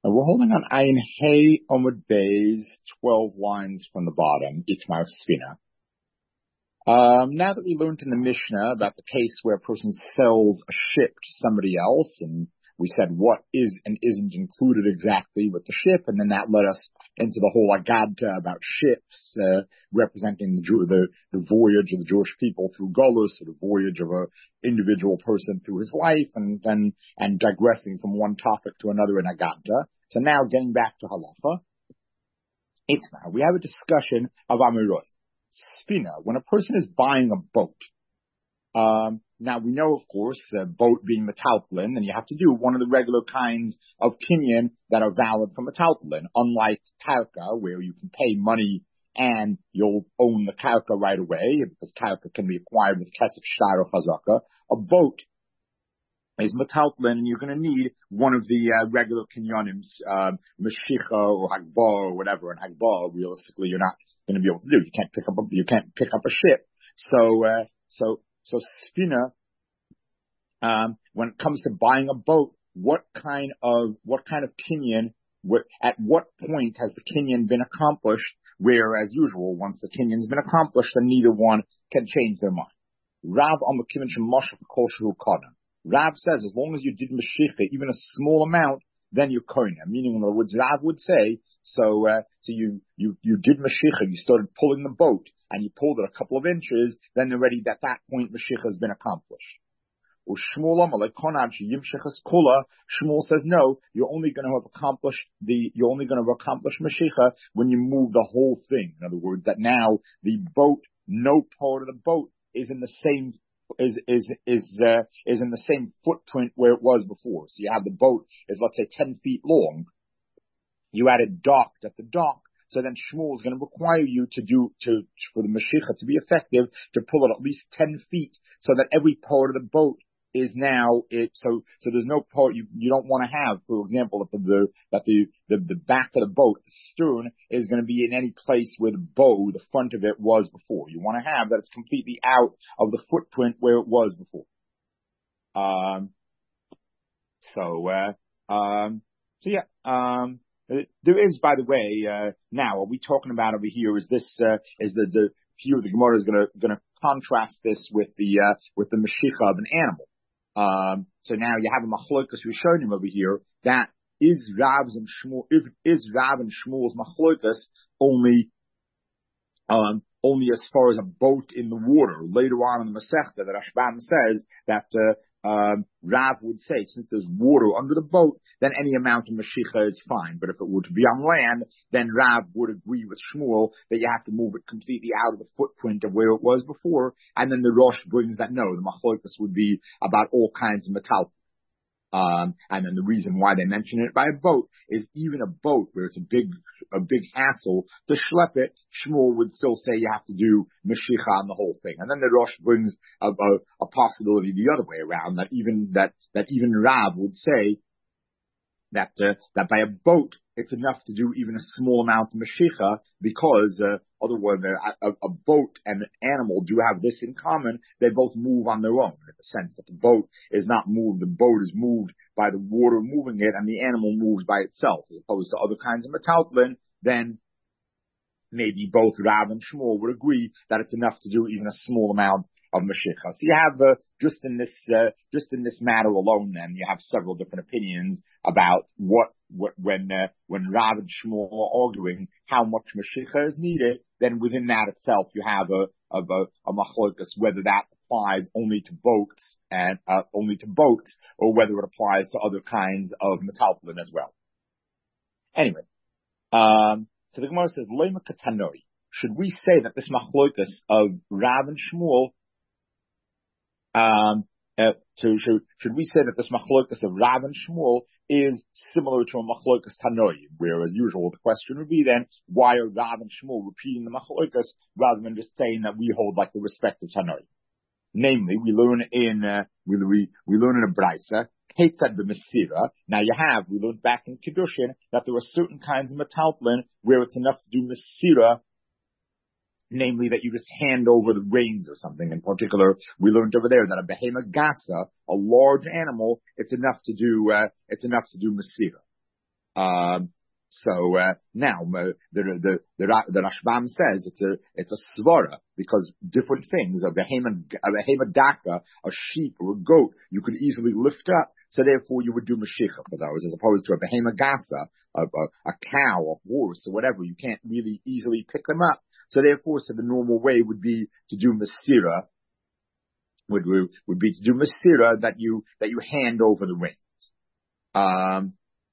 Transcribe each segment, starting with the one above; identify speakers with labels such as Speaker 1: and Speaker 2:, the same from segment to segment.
Speaker 1: We're holding on Ayin Hey Omud Bays, 12 lines from the bottom, Itmar Sfina. Now that we learned in the Mishnah about the case where a person sells a ship to somebody else, and we said what is and isn't included exactly with the ship, and then that led us into the whole Agadta about ships, representing the voyage of the Jewish people through Golus, or the voyage of an individual person through his life, and digressing from one topic to another in Agadta. So now getting back to Halacha, Itmar, we have a discussion of Amirot. Sfina, when a person is buying a boat, now we know, of course, a boat being metaltalin, and you have to do one of the regular kinds of kinyan that are valid for metaltalin, unlike karka, where you can pay money and you'll own the karka right away, because karka can be acquired with kesef shtar or chazaka. A boat is metaltalin, and you're going to need one of the regular kinyanims, meshicha or hagbah or whatever. And hagbah, realistically, you're not going to be able to do. You can't pick up a ship. So Sfina, when it comes to buying a boat, what kind of kinyan, at what point has the kinyan been accomplished? Where, as usual, once the kinyan's been accomplished, then neither one can change their mind. Rav Rav says, as long as you did meshicha, even a small amount, then you're koina. Meaning, in other words, Rav would say, so you did meshicha, you started pulling the boat, and you pulled it a couple of inches, then already at that point meshicha has been accomplished. Shmuel says, no, you're only going to accomplish meshicha when you move the whole thing. In other words, that now the boat, no part of the boat is in the same is in the same footprint where it was before. So you have the boat is, let's say, 10 feet long. You had it docked at the dock. So then Shmuel is going to require you for the Mashiach to be effective, to pull it at least 10 feet, so that every part of the boat is now so there's no part you don't want to have, for example, that the back of the boat, the stern, is going to be in any place where the front of it was before. You want to have that it's completely out of the footprint where it was before. There is, by the way, now what we're talking about over here is this is the view of the Gemara is going to contrast this with the Mashiach of an animal. So now you have a machlokas rishonim over here that is Rav and Shmuel's machlokas only as far as a boat in the water. Later on in the Masechta, the Rashbam says that Rav would say, since there's water under the boat, then any amount of Mashiach is fine. But if it were to be on land, then Rav would agree with Shmuel that you have to move it completely out of the footprint of where it was before. And then the Rosh brings that no, the Machlokas would be about all kinds of metal. And then the reason why they mention it by a boat is even a boat where it's a big hassle to schlep it, Shmuel would still say you have to do Mashiach on the whole thing. And then the Rosh brings a possibility the other way around, that even Rav would say that by a boat it's enough to do even a small amount of Mashiach, because otherwise a boat and an animal do have this in common: they both move on their own, in the sense that the boat is not moved. The boat is moved by the water moving it, and the animal moves by itself, as opposed to other kinds of metaltlin. Then maybe both Rav and Shmuel would agree that it's enough to do even a small amount of Mashiach. So you have just in this matter alone, then you have several different opinions about when Rav and Shmuel are arguing how much Mashiach is needed. Then within that itself, you have a machlokas, whether that applies only to boats or whether it applies to other kinds of metalplin as well. Anyway, so the Gemara says, Lema katanoi. Should we say that this machlokas of Rav and Shmuel should we say that this machlokas of Rav and Shmuel is similar to a machlokas Tanoi, where, as usual, the question would be then, why are Rav and Shmuel repeating the machlokas rather than just saying that we hold like the respective Tanoi? Namely, we learn in a Braisa, Ketzad b'Mesira. Now we learned back in Kiddushin that there are certain kinds of metaltlin where it's enough to do Mesira, namely that you just hand over the reins or something. In particular, we learned over there that a behema gasa, a large animal, it's enough to do Mesira. Now the Rashbam says it's a svara because different things, a behema daka, a sheep or a goat, you could easily lift up. So therefore, you would do mashicha for those, as opposed to a behema gasa, a cow, a horse, or whatever. You can't really easily pick them up. So therefore, the normal way would be to do masira. Would be to do masira that you hand over the reins.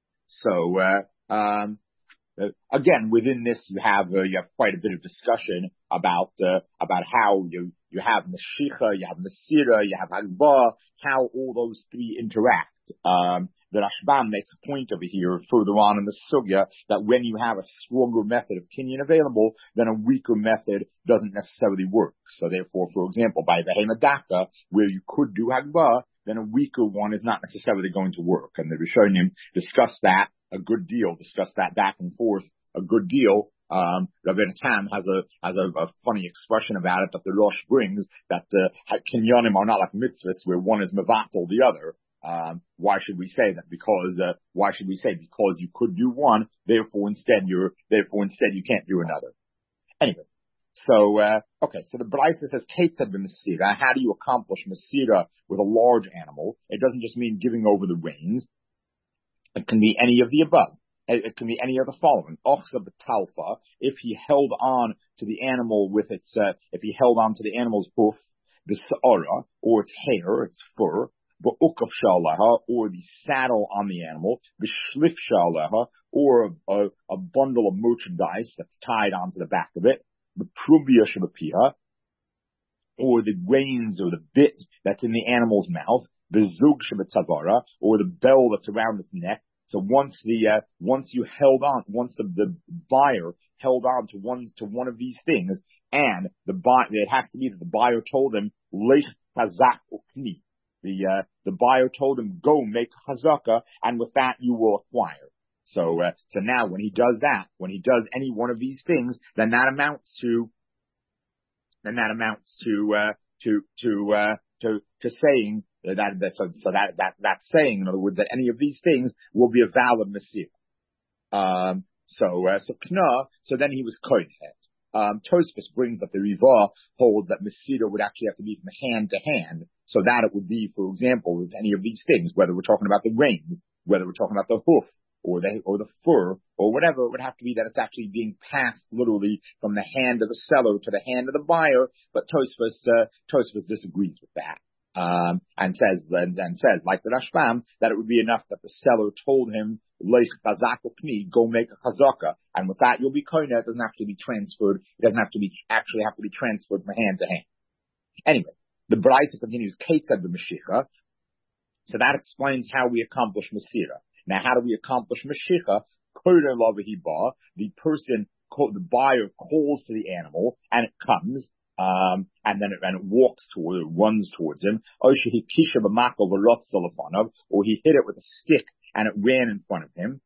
Speaker 1: Again, within this, you have quite a bit of discussion about how you have Mashicha, you have Masira, you have Hagbah, how all those three interact. The Rashbam makes a point over here further on in the Sugya that when you have a stronger method of Kinyan available, then a weaker method doesn't necessarily work. So therefore, for example, by the Hemadaka, where you could do Hagbah, then a weaker one is not necessarily going to work. And the Rishonim discuss that a good deal, discuss that back and forth a good deal. Rabbi Tam has a funny expression about it that the Rosh brings, that Kinyanim are not like mitzvahs where one is mevatel the other. Why should we say that? Because you could do one, therefore instead you can't do another. Anyway. So the Braisa says, Ketzad b'Masira. How do you accomplish Masira with a large animal? It doesn't just mean giving over the reins. It can be any of the above. It can be any of the following. Ochsa b'talfa, if he held on to the animal with if he held on to the animal's hoof, the sa'ara, or its hair, its fur, b'ukaf sha'aleha, or the saddle on the animal, b'shlif sha'aleha, or a bundle of merchandise that's tied onto the back of it, the prubia shabapiha, or the reins or the bit that's in the animal's mouth, the zug shabatzavara, or the bell that's around its neck. So once the buyer held on to one of these things, and it has to be that the buyer told him lech chazak ukni. The buyer told him, go make chazaka, and with that you will acquire. So now when he does any one of these things, then that amounts to saying that saying, in other words, that any of these things will be a valid Masir. So then he was kohen. Tosfos brings that the Riva holds that Masira would actually have to be from hand to hand, so that it would be, for example, with any of these things, whether we're talking about the reins, whether we're talking about the hoof, or the fur, or whatever, it would have to be that it's actually being passed literally from the hand of the seller to the hand of the buyer. But Tosfos disagrees with that, and says, like the Rashbam, that it would be enough that the seller told him, Lech chazak ukni, go make a chazaka, and with that you'll be koinah. It doesn't have to be transferred. It doesn't have to be transferred from hand to hand. Anyway, the Braisa continues, Ketzad b'Mashicha. So that explains how we accomplish Masira. Now, how do we accomplish Mashicha? The buyer calls to the animal, and it comes, and then it walks toward it, runs towards him. Or he hit it with a stick, and it ran in front of him.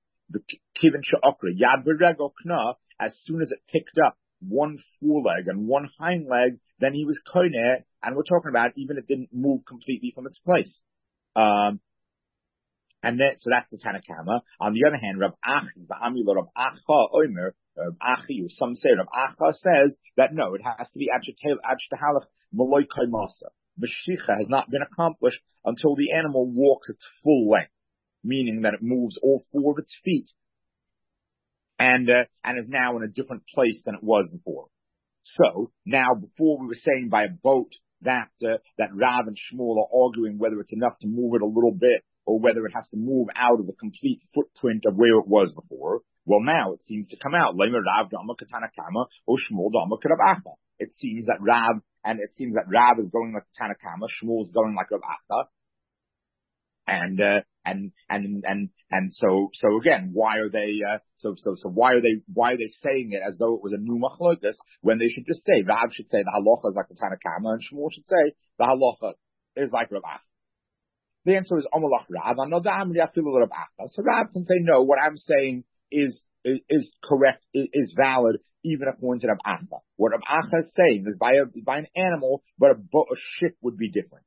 Speaker 1: As soon as it picked up one foreleg and one hind leg, then he was koineh, and we're talking about even it didn't move completely from its place. So that's the Tanakama. On the other hand, Rav Achi, Rav Acha Omer, Achi, or some say Rav Acha says that no, it has to be Ajtahalach Maloi Kaimasa. Mashicha has not been accomplished until the animal walks its full length, meaning that it moves all four of its feet, and is now in a different place than it was before. So now, before we were saying by a boat that Rav and Shmuel are arguing whether it's enough to move it a little bit, or whether it has to move out of the complete footprint of where it was before. Well, now it seems to come out. It seems that Rav is going like Tanakama, Shmuel is going like Rav Acha. And so again, why are they saying it as though it was a new machlokas when they should just say, Rav should say the halacha is like the Tanakama, and Shmuel should say the halacha is like Rav Acha. The answer is Amalach Rav. So Rav can say, no, what I'm saying is correct, is valid, even according to Rav Acha. What Rav Acha is saying is by an animal, but a ship would be different.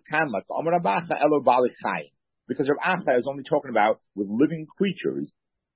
Speaker 1: Because Rav Acha is only talking about with living creatures,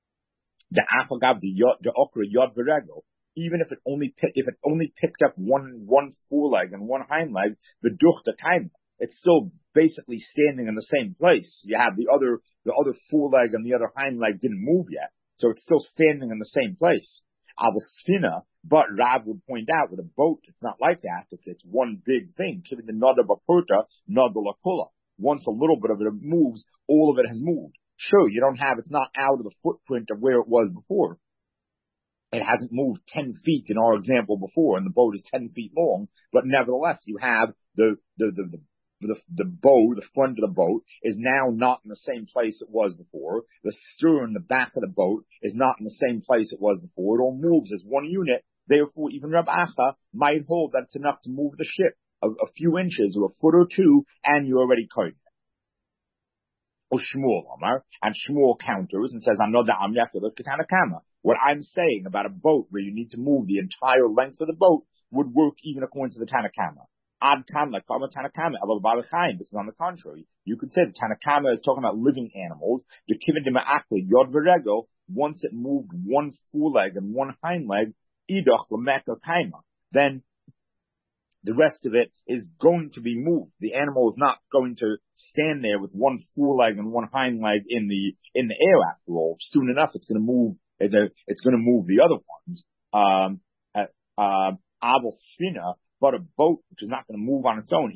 Speaker 1: The afagav the okra yod v'regel. Even if it only picked up one foreleg and one hind leg, the duch the time, it's still basically standing in the same place. You have the other foreleg and the other hind leg didn't move yet, so it's still standing in the same place. Avosfina, but Rav would point out with a boat, it's not like that. It's one big thing. Given the nada bapurta, nada lakula. Once a little bit of it moves, all of it has moved. Sure, it's not out of the footprint of where it was before. It hasn't moved 10 feet in our example before, and the boat is 10 feet long, but nevertheless, you have the bow, the front of the boat, is now not in the same place it was before. The stern, the back of the boat, is not in the same place it was before. It all moves as one unit. Therefore, even Rab Acha might hold that it's enough to move the ship a few inches or a foot or two, and you're already caught. Or Shmuel Omar, and Shmuel counters and says, what I'm saying about a boat where you need to move the entire length of the boat would work even according to the Tanakama. Ad Kam, like Tanakama, because on the contrary, you could say the Tanakama is talking about living animals. Yod Verego, once it moved one foreleg and one hind leg, Idoch Lameka Kaima, then the rest of it is going to be moved. The animal is not going to stand there with one foreleg and one hind leg in the air after all. Soon enough, it's going to move. It's going to move the other ones. Abel Svina, but a boat which is not going to move on its own.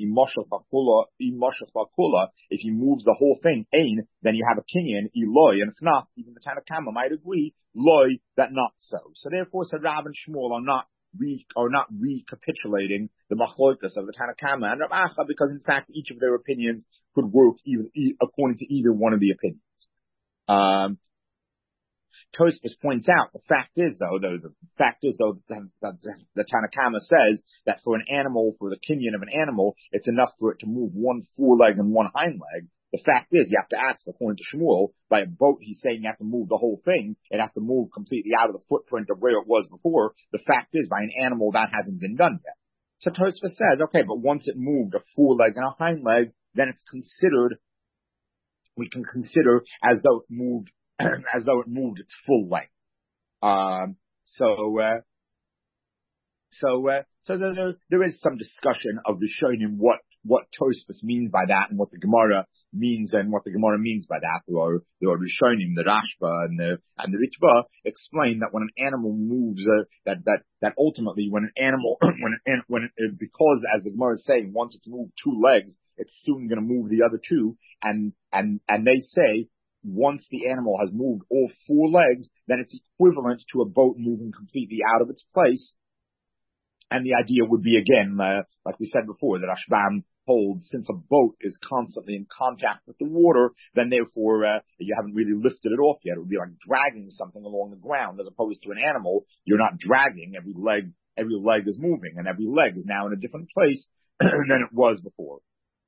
Speaker 1: If he moves the whole thing, ain, then you have a kinyan, Eloi, and if not, even the Tanakama might agree, Loi, that not so. So therefore, said Rav and Shmuel are not recapitulating the machlokas of the Tanakama and Rav Acha, because in fact each of their opinions could work even according to either one of the opinions. Tosfos points out the fact is though that the Tanakama says that for the kinyan of an animal, it's enough for it to move one foreleg and one hind leg. The fact is, you have to ask, according to Shmuel, by a boat, he's saying you have to move the whole thing. It has to move completely out of the footprint of where it was before. The fact is, by an animal, that hasn't been done yet. So Tosfos says, okay, but once it moved a foreleg and a hind leg, then we can consider as though it moved its full length. So there is some discussion of Rishonim what Tosfos means by that and what the Gemara means by that. Or Rishonim, the Rashba and the Ritva explain that when an animal moves, that ultimately when an animal, because as the Gemara is saying, once it's moved two legs, it's soon going to move the other two, and they say, once the animal has moved all four legs, then it's equivalent to a boat moving completely out of its place. And the idea would be, again, like we said before, that Rashbam holds, since a boat is constantly in contact with the water, then therefore you haven't really lifted it off yet. It would be like dragging something along the ground, as opposed to an animal. You're not dragging. Every leg is moving, and every leg is now in a different place than it was before.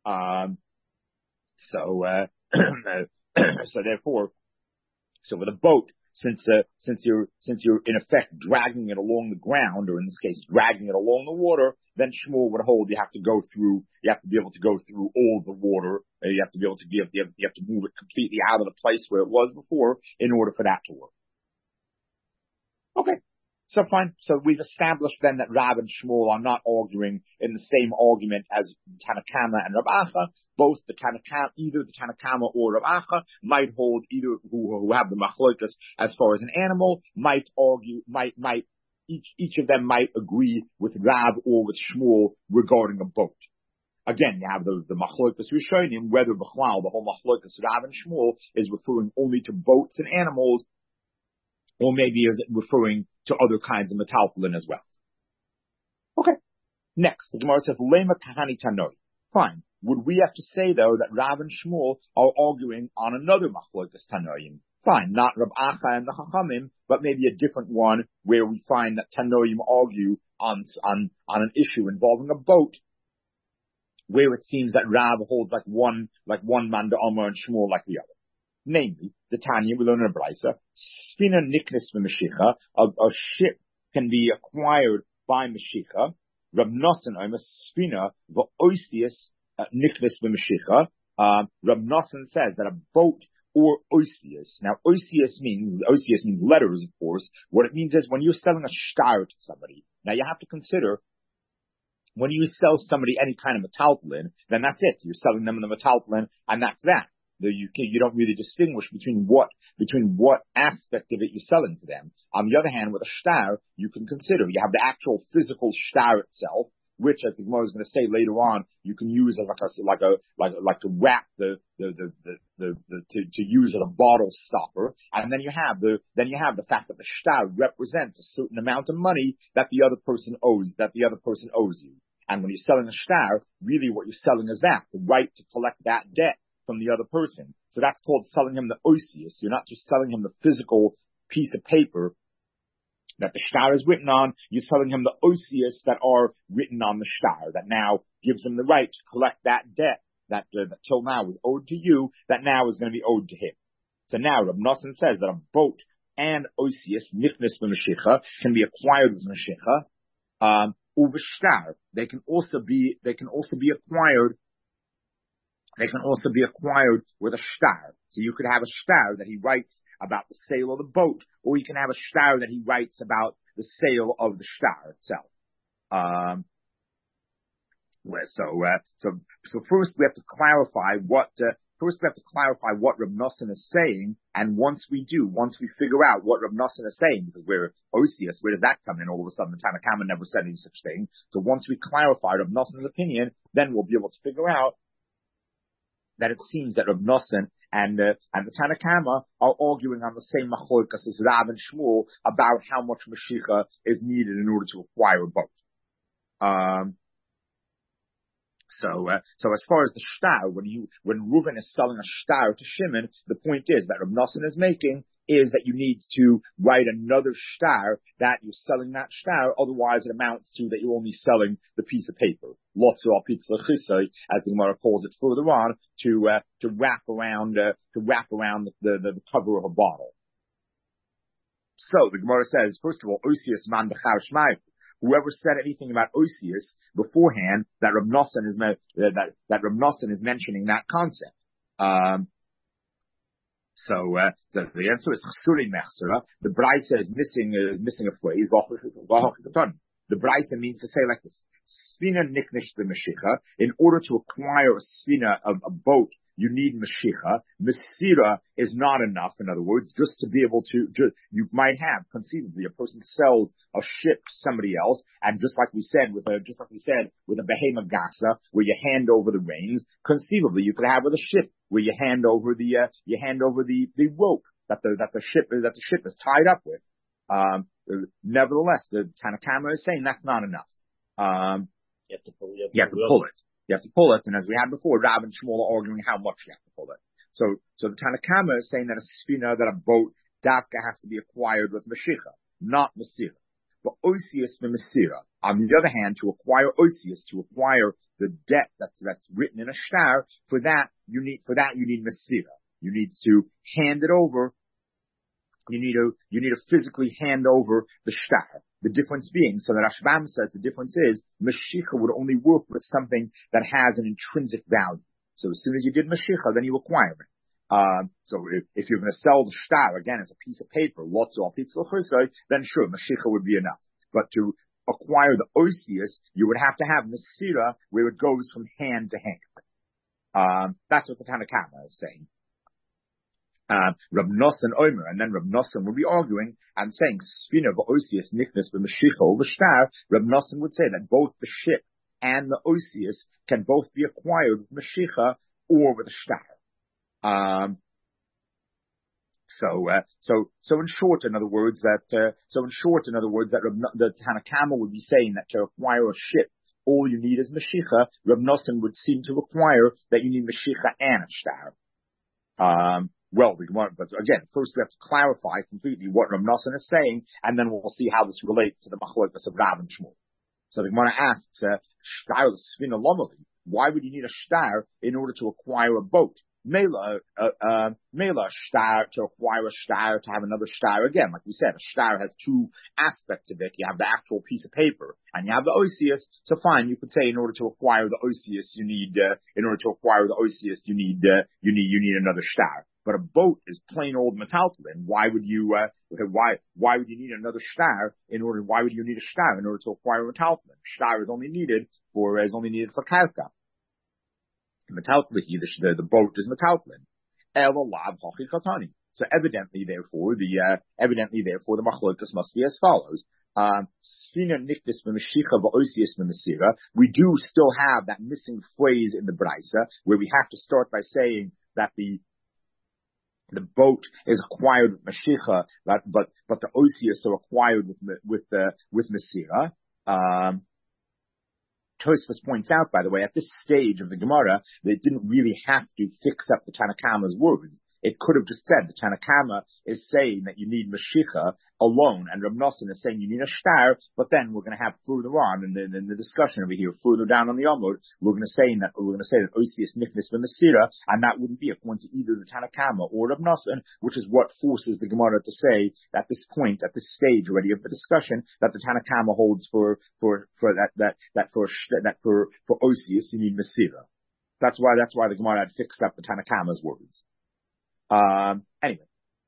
Speaker 1: So with a boat, since you're in effect dragging it along the ground, or in this case dragging it along the water, then Shmuel would hold you have to be able to go through all the water. You have to move it completely out of the place where it was before in order for that to work. Okay. So fine. So we've established then that Rav and Shmuel are not arguing in the same argument as Tanakama and Rav Acha. Both either the Tanakama or Rav Acha might hold, either who have the machlokas as far as an animal, might argue, each of them might agree with Rav or with Shmuel regarding a boat. Again, you have the machlokas Rishonim, whether the whole machlokas Rav and Shmuel is referring only to boats and animals, or maybe is it referring to other kinds of metalphalin as well. Okay. Next, the Gemara says, Lema kahani tanoi. Fine. Would we have to say, though, that Rav and Shmuel are arguing on another machlokas tanoim? Fine. Not Rav Acha and the Chachamim, but maybe a different one where we find that tanoim argue on an issue involving a boat, where it seems that Rav holds like one man the Amar and Shmuel like the other. Namely, the Tanya, we learn in a Brisa, Spina Niknis Mashicha, a ship can be acquired by Mashicha. Rav Nosson, I'm a Spina, V'oisius Niknis Mashicha. Rav Nosson says that a boat or Osius. Now, Osius means letters, of course. What it means is when you're selling a shtar to somebody, now you have to consider, when you sell somebody any kind of metaltlin, then that's it. You're selling them the metaltlin, and that's that. You don't really distinguish between what aspect of it you're selling to them. On the other hand, with a shtar, you can consider, you have the actual physical shtar itself, which, as the Gemara is going to say later on, you can use as like to wrap to use as a bottle stopper. And then you have the fact that the shtar represents a certain amount of money that the other person owes you. And when you're selling a shtar, really what you're selling is that, the right to collect that debt from the other person. So that's called selling him the osius. You're not just selling him the physical piece of paper that the shtar is written on, you're selling him the osius that are written on the shtar, that now gives him the right to collect that debt that till now was owed to you, that now is going to be owed to him. So now Rab Nosson says that a boat and osius, nichnis v'mashicha, can be acquired with mashicha, uva shtar. They can also be acquired with a shtar. So you could have a shtar that he writes about the sale of the boat, or you can have a shtar that he writes about the sale of the shtar itself. So first we have to clarify what Rab Nosson is saying, and once we figure out what Rab Nosson is saying, because we're Osius, where does that come in? All of a sudden, the Tanna Kama never said any such thing. So once we clarify Rab Nosson's opinion, then we'll be able to figure out that it seems that Rab Nosson and the Tanna Kama are arguing on the same machlokas as Rav and Shmuel about how much Mashicha is needed in order to acquire a boat. So as far as the shtar, when Reuven is selling a shtar to Shimon, the point is that Rab Nosson is making is that you need to write another shtar that you're selling that shtar, otherwise it amounts to that you're only selling the piece of paper. Lots of pizza chisai, as the Gemara calls it further on, to wrap around the cover of a bottle. So the Gemara says, first of all, Osius man b'char shmai. Whoever said anything about Osius beforehand, that Rab Nosson is mentioning that concept. So the answer is Chsuri Mechsera. The Braisa is missing a phrase. The Braisa means to say like this: Sfina niknish b'mashicha. In order to acquire a sfina, a boat, you need mashicha. Mesira is not enough. In other words, just to be able to, you might have conceivably a person sells a ship to somebody else, and just like we said with a behema gasa, where you hand over the reins, conceivably you could have with a ship where you hand over the rope that the ship is tied up with. Nevertheless, the Tanna Kama is saying that's not enough. You have to pull it. You have to pull it, and as we had before, Rav and Shmuel are arguing how much you have to pull it. So the Tanna Kama is saying that a sfina, that a boat, dafka has to be acquired with mashicha, not mesira. But osius mesira. On the other hand, to acquire osius, to acquire the debt that's written in a shtar, for that you need mesira. You need to hand it over. You need to physically hand over the shtar. The difference being, so that Rashbam says the difference is, Mashicha would only work with something that has an intrinsic value. So as soon as you did Mashicha, then you acquire it. So if you're going to sell the shtar, again, as a piece of paper, lots of pizza chusay, then sure, Mashicha would be enough. But to acquire the osius, you would have to have Mesira, where it goes from hand to hand. That's what the Tanna Kama is saying. Rab Nosson Omer, and then Rab Nosson would be arguing and saying, Sfina v'osius nichnas b'mashicha ol v'shtar. Rab Nosson would say that both the ship and the osius can both be acquired with mashicha or with a shtar. So in short, in other words, that the Tanna Kama would be saying that to acquire a ship, all you need is mashicha. Rab Nosson would seem to require that you need mashicha and a shtar. But again, first we have to clarify completely what Rab Nosson is saying, and then we'll see how this relates to the machlokas of Rav and Shmuel. So the Gemara asks, shtar l'sfina lomali. Why would you need a shtar in order to acquire a boat? Mela shtar, to acquire a shtar, to have another shtar. Again, like we said, a shtar has two aspects of it. You have the actual piece of paper, and you have the osius. So fine, you could say in order to acquire the osius, you need another shtar. but a boat is plain old metaltalin. Why would you need another shtar why would you need a shtar in order to acquire metaltalin? Shtar is only needed for karka. Metaltalin, the boat is metaltalin. Elalav hachi katani. So evidently, therefore, the machlokas must be as follows. We do still have that missing phrase in the Braisa where we have to start by saying that the boat is acquired with Mashicha, but the Osius are acquired with Mesira. Tosfos points out, by the way, at this stage of the Gemara, they didn't really have to fix up the Tanakama's words. It could have just said the Tanakama is saying that you need Mashicha alone, and Reb Nosson is saying you need a shtar, but then we're going to have further on in the discussion over here, further down on the Amud, we're going to say that Osius Nichnis V'Mesira, and that wouldn't be according to either the Tanakama or Reb Nosson, which is what forces the Gemara to say at this point, at this stage already of the discussion, that the Tanakama holds for Osius you need Mesira. That's why the Gemara had fixed up the Tanakama's words. Anyway,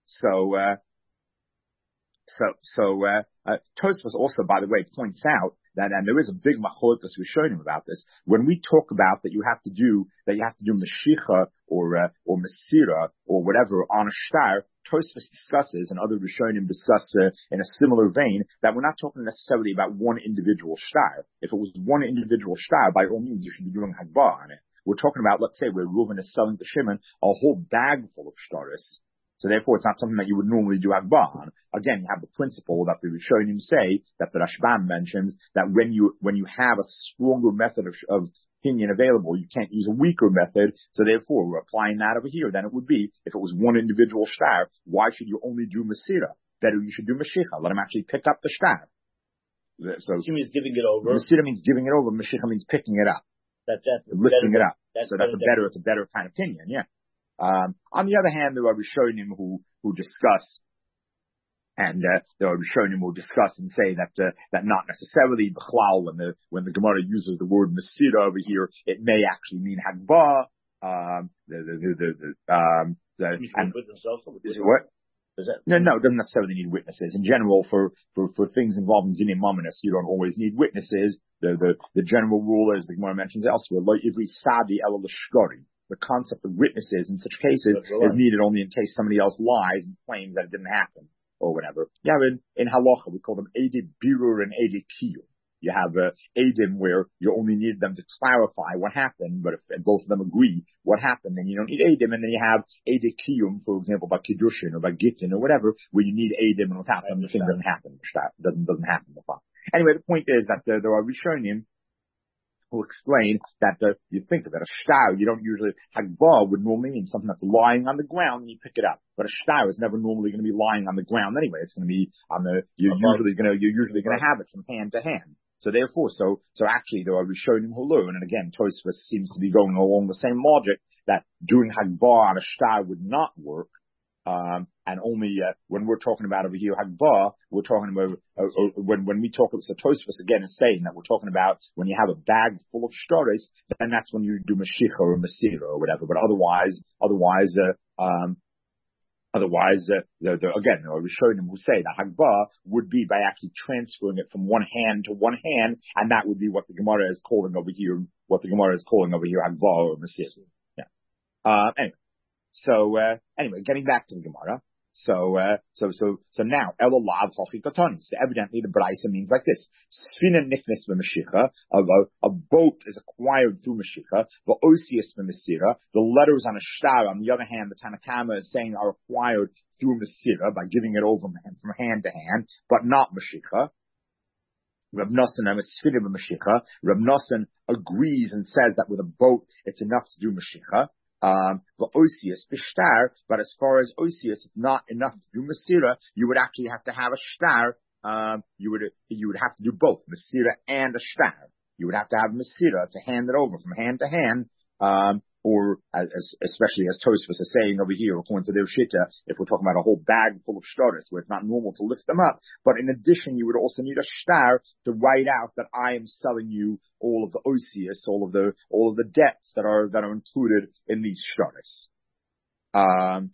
Speaker 1: Tosfos also, by the way, points out that, and there is a big machlokas we've shown him about this, when we talk about that you have to do Mashicha or Mesira or whatever on a shtar, Tosfos discusses, and other Rishonim discuss in a similar vein, that we're not talking necessarily about one individual shtar. If it was one individual shtar, by all means you should be doing hagbah on it. We're talking about, let's say, where Reuven is selling to Shimon a whole bag full of shtaris. So therefore, it's not something that you would normally do hagbah on. Again, you have the principle that the Rishonim say, that the Rashbam mentions, that when you have a stronger method of opinion available, you can't use a weaker method. So therefore, we're applying that over here. Then it would be, if it was one individual shtar, why should you only do Mesira? Better you should do Mashicha. Let him actually pick up the shtar. So
Speaker 2: Mesira means giving it over.
Speaker 1: Mesira means giving it over. Mashicha means picking it up. Lifting it up. So it's a better kind of opinion, yeah. On the other hand, there are Rishonim who discuss, and there are Rishonim who discuss and say that not necessarily B'chlal, when the Gemara uses the word Mesira over here, it may actually mean Hagbah. What? No, it doesn't necessarily need witnesses. In general, for things involving Dinim Mominus, you don't always need witnesses. The general rule, as the Gemara mentions elsewhere, Lo Ivri Sadi Ela L'Shkori. The concept of witnesses in such cases is needed only in case somebody else lies and claims that it didn't happen, or whatever. Yeah, in Halacha, we call them Eidei Birur and Eidei Kiyum. You have Eidim where you only need them to clarify what happened, but if both of them agree what happened, then you don't need Eidim. And then you have Eidei Kiyum, for example, by Kiddushin or by Gittin or whatever, where you need Eidim, and without them the thing doesn't happen. Doesn't happen. Anyway, the point is that there are Rishonim who explain that you think of it, a shtar, you don't usually, hagbah would normally mean something that's lying on the ground and you pick it up. But a shtar is never normally going to be lying on the ground anyway. It's going to be you're usually going to have it from hand to hand. So therefore, so actually there are Rishonim who learn, and again, Tosfos seems to be going along the same logic, that doing hagbah on a shtar would not work. And only when we're talking about over here hagbah, we're talking about when we talk about, so Tosfos again is saying that we're talking about when you have a bag full of shtaris, then that's when you do Mashicha or Mesira or whatever. But otherwise, again, there are Rishonim who say that hagbah would be by actually transferring it from one hand to one hand, and that would be what the Gemara is calling over here. Hagbah or Mesira. Yeah. Anyway, getting back to the Gemara. So now, Elolav Hochi Katani. So evidently the Braisa means like this. Sfina Nichnes V'Mashicha, a boat is acquired through Mashicha, V'Osius V'Mesira, the letters on a shtar, on the other hand, the Tanakama is saying are acquired through Mesira, by giving it over from hand to hand, but not Mashicha. Reb Nosson agrees and says that with a boat, it's enough to do Mashicha. But Osius b'shtar, but as far as Osius, it's not enough to do Mesira. You would actually have to have a shtar. You would have to do both Mesira and a shtar. You would have to have Mesira to hand it over from hand to hand. Or especially as Tosfos is saying over here, according to their Shitta, if we're talking about a whole bag full of shtaris, where it's not normal to lift them up. But in addition, you would also need a shtar to write out that I am selling you all of the osius, all of the debts that are included in these shtaris. Um,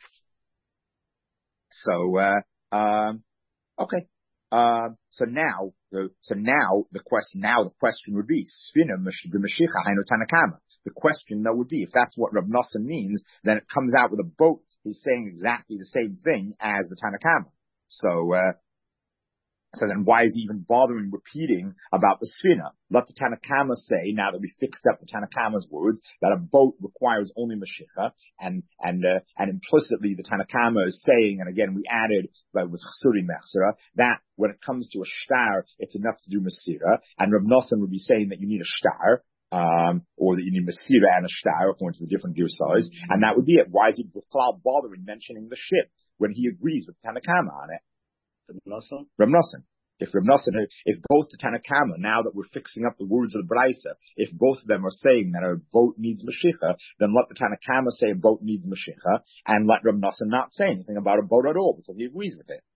Speaker 1: okay. The question would be, Svina b'Mashicha Hainu Tanakama. The question though would be, if that's what Rav Nosson means, then it comes out with a boat. He's saying exactly the same thing as the Tanakama. So then why is he even bothering repeating about the Sfina? Let the Tanakama say, now that we fixed up the Tanakama's words, that a boat requires only Mashicha, and implicitly the Tanakama is saying, and again we added with Chsuri Mechsera, that when it comes to a shtar, it's enough to do Masira, and Rav Nosson would be saying that you need a shtar, or that you need Masira and a shtar, according to the different gear size, and that would be it. Why is he bothering mentioning the ship when he agrees with Tanakama on it? Rav Nosson. If both the Tanakama, now that we're fixing up the words of the Braisa, if both of them are saying that a boat needs Mashicha, then let the Tanakama say a boat needs Mashicha, and let Rav Nosson not say anything about a boat at all, because he agrees with it.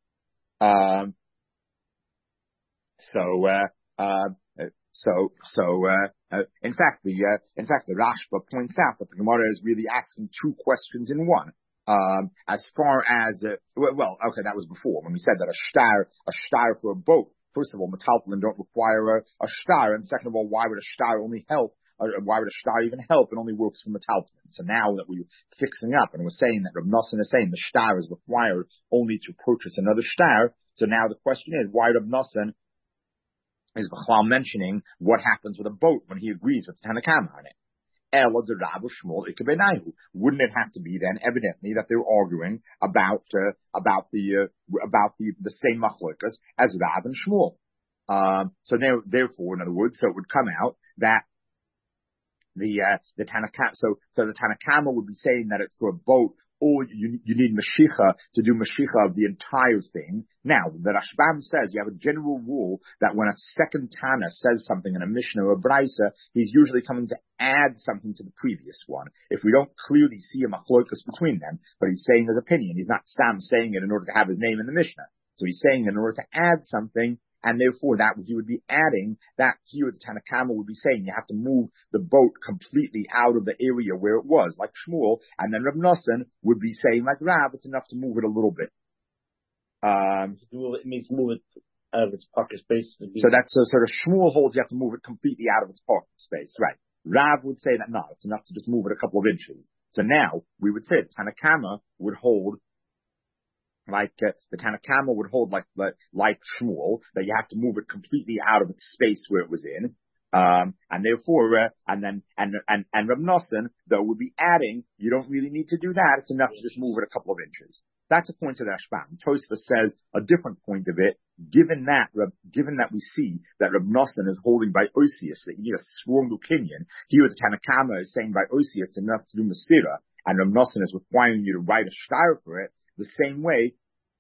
Speaker 1: In fact, the Rashba points out that the Gemara is really asking two questions in one. As far as, that was before, when we said that a shtar for a boat, first of all, metaltalin don't require a shtar, and second of all, why would a shtar only help, or why would a shtar even help? It only works for metaltalin. So now that we're fixing up, and we're saying that Rav Nosson is saying the shtar is required only to purchase another shtar, so now the question is, why Rav Nosson is B'chlal mentioning what happens with a boat when he agrees with the Tanakama on it? Wouldn't it have to be then evidently that they're arguing about the same machlokas as Rav and Shmuel? Therefore, in other words, so it would come out that the Tanakama, so the Tanakama would be saying that it's for a boat, or you need Mashicha to do Mashicha of the entire thing. Now, the Rashbam says you have a general rule that when a second Tana says something in a Mishnah or a Braisa, he's usually coming to add something to the previous one. If we don't clearly see a machlokas between them, but he's saying his opinion, he's not saying it in order to have his name in the Mishnah. So he's saying it in order to add something, and therefore that he would be adding that here the Tanakama would be saying you have to move the boat completely out of the area where it was, like Shmuel, and then Rav Nosson would be saying like Rav, it's enough to move it a little bit.
Speaker 2: It means move it out of its pocket space.
Speaker 1: So sort of Shmuel holds you have to move it completely out of its pocket space, right? Rav would say that no, it's enough to just move it a couple of inches. So now we would say Tanakama would hold the Tanakama would hold like Shmuel, that you have to move it completely out of its space where it was in. And therefore, and Rav Nosson, though, would be adding, you don't really need to do that, it's enough to just move it a couple of inches. That's a point of the Rashbam. Tosfos says a different point of it, given that we see that Rav Nosson is holding by Osius, that you need a strong opinion. Here the Tanakama is saying by Osius it's enough to do Masira, and Rav Nosson is requiring you to write a shtar for it, the same way.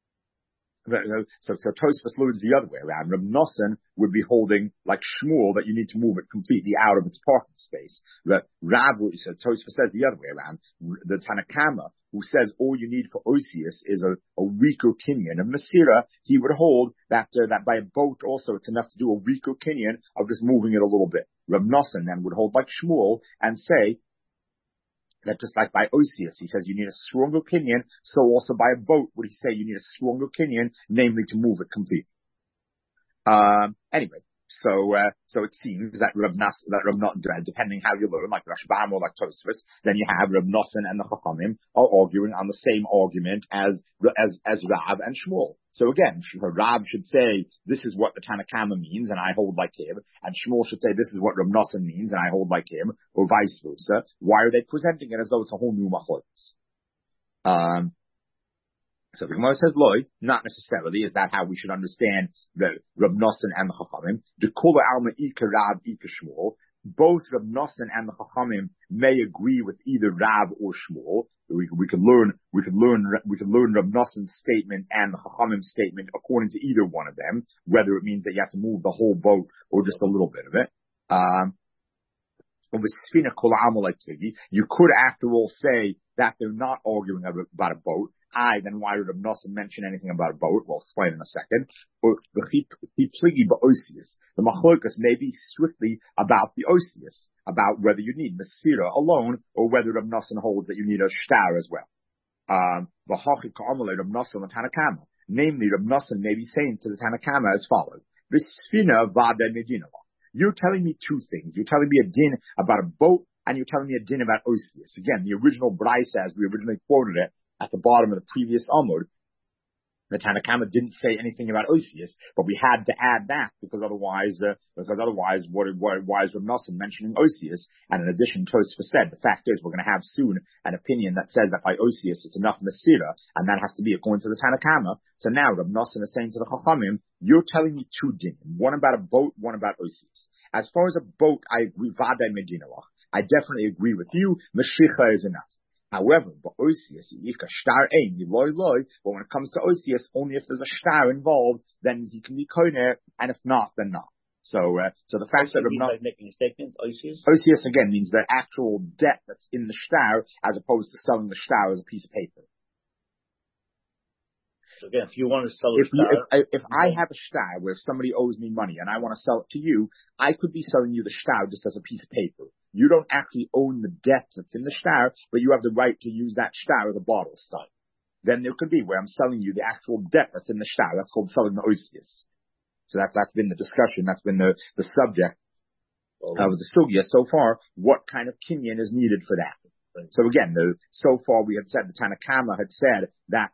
Speaker 1: So Tosfos learns the other way around. Rav Nosson would be holding like Shmuel that you need to move it completely out of its parking space. Tosfos says the other way around. The Tanakama, who says all you need for Osius is a weaker kinyan of Masira, he would hold that by a boat also it's enough to do a weaker kinyan of just moving it a little bit. Rav Nosson then would hold like Shmuel and say that just like by Osius, he says you need a strong opinion, so also by a boat would he say you need a strong opinion, namely to move it completely. Anyway, so it seems that Rav Nosson, depending how you learn, like Rashbam or like Tosfos, then you have Rav Nosson and the Chachamim are arguing on the same argument as Rav and Shmuel. So again, Rav should say, this is what the Tanakama means, and I hold like him, and Shmuel should say, this is what Rav Nosson means, and I hold like him, or vice versa. Why are they presenting it as though it's a whole new machlokes? So the Gemara says, "Loi, not necessarily. Is that how we should understand the Rav Nosson and the Chachamim? The Kula Alma Ika Rav Ika Shmuel. Both Rav Nosson and the Chachamim may agree with either Rav or Shmuel. We could learn Rav Nosson's statement and the Chachamim's statement according to either one of them, whether it means that you have to move the whole boat or just a little bit of it." You could, after all, say that they're not arguing about a boat. Then why would Rav Nosson mention anything about a boat? We'll explain in a second. But the machlokas may be strictly about the Osius, about whether you need Masira alone or whether Rav Nosson holds that you need a shtar as well. V'hachi ka'amalei Rav Nosson l'Tanakama. Namely, Rav Nosson may be saying to the Tanakama as follows: V'sfina v'adei medina. You're telling me two things. You're telling me a din about a boat, and you're telling me a din about Osius. Again, the original Brisa, as we originally quoted it at the bottom of the previous Amud, the Tanakama didn't say anything about Osius, but we had to add that because otherwise, why is Rav Nosson mentioning Osius? And in addition, Tosfos said, the fact is, we're going to have soon an opinion that says that by Osius it's enough Mesira, and that has to be according to the Tanakama. So now Rav Nosson is saying to the Chachamim, you're telling me two dinim, one about a boat, one about Osius. As far as a boat, I agree, Vadai Medinawach. I definitely agree with you, Meshicha is enough. However, but when it comes to Osius, only if there's a shtar involved, then he can be koiner, and if not, then not. So the fact that I'm not
Speaker 2: making a statement,
Speaker 1: Osius again means the actual debt that's in the shtar, as opposed to selling the shtar as a piece of paper.
Speaker 2: So again, if you want to sell a shtar,
Speaker 1: if I have a shtar where somebody owes me money and I want to sell it to you, I could be selling you the shtar just as a piece of paper. You don't actually own the debt that's in the shtar, but you have the right to use that shtar as a bottle sign. Then there could be where I'm selling you the actual debt that's in the shtar. That's called selling the Osius. So that's been the discussion. That's been the subject of the sugya so far. What kind of kinyan is needed for that? Right. So again, so far we had said the Tanakama had said that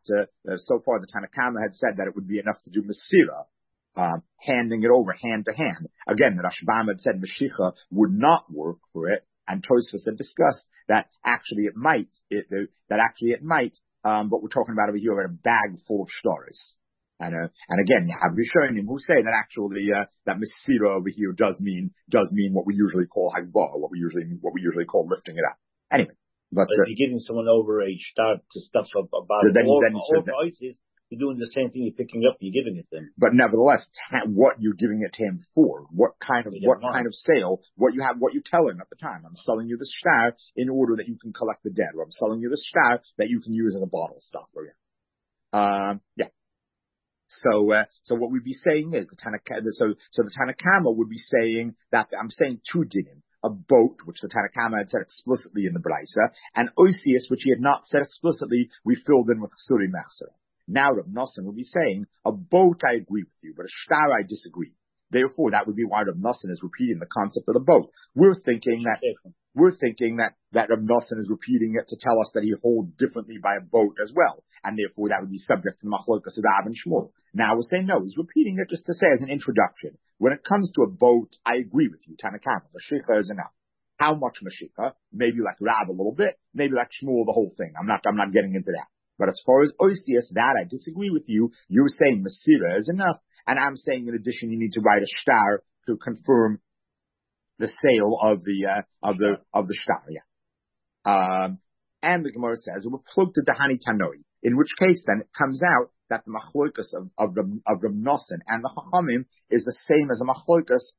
Speaker 1: it would be enough to do Mesira. Handing it over hand to hand. Again, the Rashbam had said Meshicha would not work for it, and Tosfos had discussed that actually it might, but we're talking about over here in a bag full of stories. And again, you have Rishonim who say that actually, that Mesira over here does mean what we usually call Hagbah, what we usually call lifting it up. Anyway. But
Speaker 2: if you're giving someone over a start to stuff about ISIS, you're doing the same thing. You're picking up, you're giving it to them.
Speaker 1: But nevertheless, what you're giving it to him for, what kind of sale, what you tell him at the time. I'm selling you this shtar in order that you can collect the debt, or I'm selling you this shtar that you can use as a bottle stopper. Yeah. So what we'd be saying is the Tanakama would be saying that I'm saying two dinim. A boat, which the Tanakama had said explicitly in the Brisa, and Osius, which he had not said explicitly, we filled in with Chsuri Masera. Now Rav Nosson will be saying, a boat I agree with you, but a shtar I disagree. Therefore, that would be why Rav Nosson is repeating the concept of the boat. We're thinking that Rav Nosson is repeating it to tell us that he holds differently by a boat as well, and therefore that would be subject to Machlokas of Rav and Shmuel. Now we're saying no, he's repeating it just to say as an introduction. When it comes to a boat, I agree with you, Tanakama. Mashicha is enough. How much Mashicha? Maybe like Rav a little bit, maybe like Shmuel the whole thing. I'm not getting into that. But as far as Osius, that I disagree with you. You're saying Mesira is enough, and I'm saying in addition you need to write a shtar to confirm the sale of the shtar. Yeah. And the Gemara says it will plug to Dahani Tanoi. In which case, then it comes out that the machlokas of Rav Nosson and the Chachamim is the same as a machlokas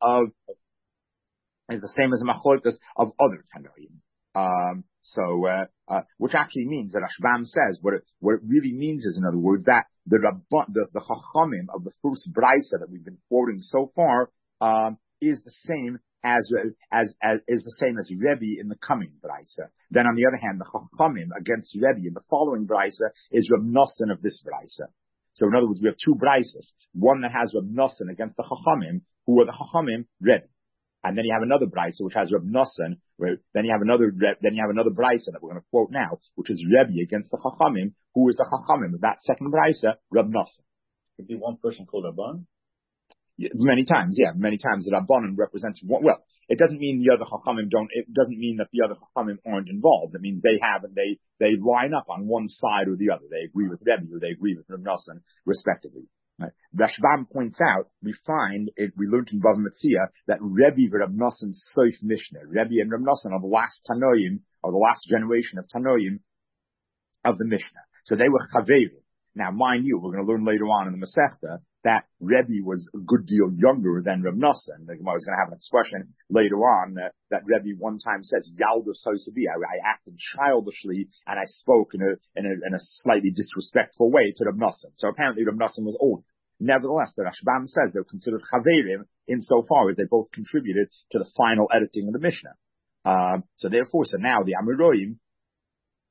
Speaker 1: of other Tanoim. Which actually means that Rashbam says what it really means is, in other words, that the Chachamim of the first Brisa that we've been quoting so far is the same as Rebbe in the coming Brisa. Then on the other hand, the Chachamim against Rebbe in the following Brisa is Rav Nosson of this Brisa. So in other words, we have two Brisas, one that has Rav Nosson against the Chachamim, who are the Chachamim Rebbe. And then you have another Brisa which has Rav Nosson. Then you have another Brisa that we're going to quote now, which is Rebbe against the Chachamim, who is the Chachamim of that second Brisa, Rav Nosson.
Speaker 2: Could be one person called Rabban.
Speaker 1: Many times the Rabbanan represents one. Well, it doesn't mean the other Chachamim don't. It doesn't mean that the other Chachamim aren't involved. It means they have, and they line up on one side or the other. They agree with Rebbe or they agree with Rav Nosson, respectively. Right. Rashbam points out, we learned in Bava Metzia that Rebbe and Rav Nosson's Soif Mishnah, Rebbe and Rav Nosson are the last Tanoim, or the last generation of Tanoim of the Mishnah. So they were Chaverim. Now, mind you, we're going to learn later on in the Masechta that Rebbe was a good deal younger than Rav Nosson. The Gemara is going to have an expression later on that Rebbe one time says, "Yaldos Hosabi." I acted childishly and I spoke in a slightly disrespectful way to Rav Nosson. So apparently Rav Nosson was old. Nevertheless, the Rashbam says they're considered Chaverim insofar as they both contributed to the final editing of the Mishnah. So now the Amoraim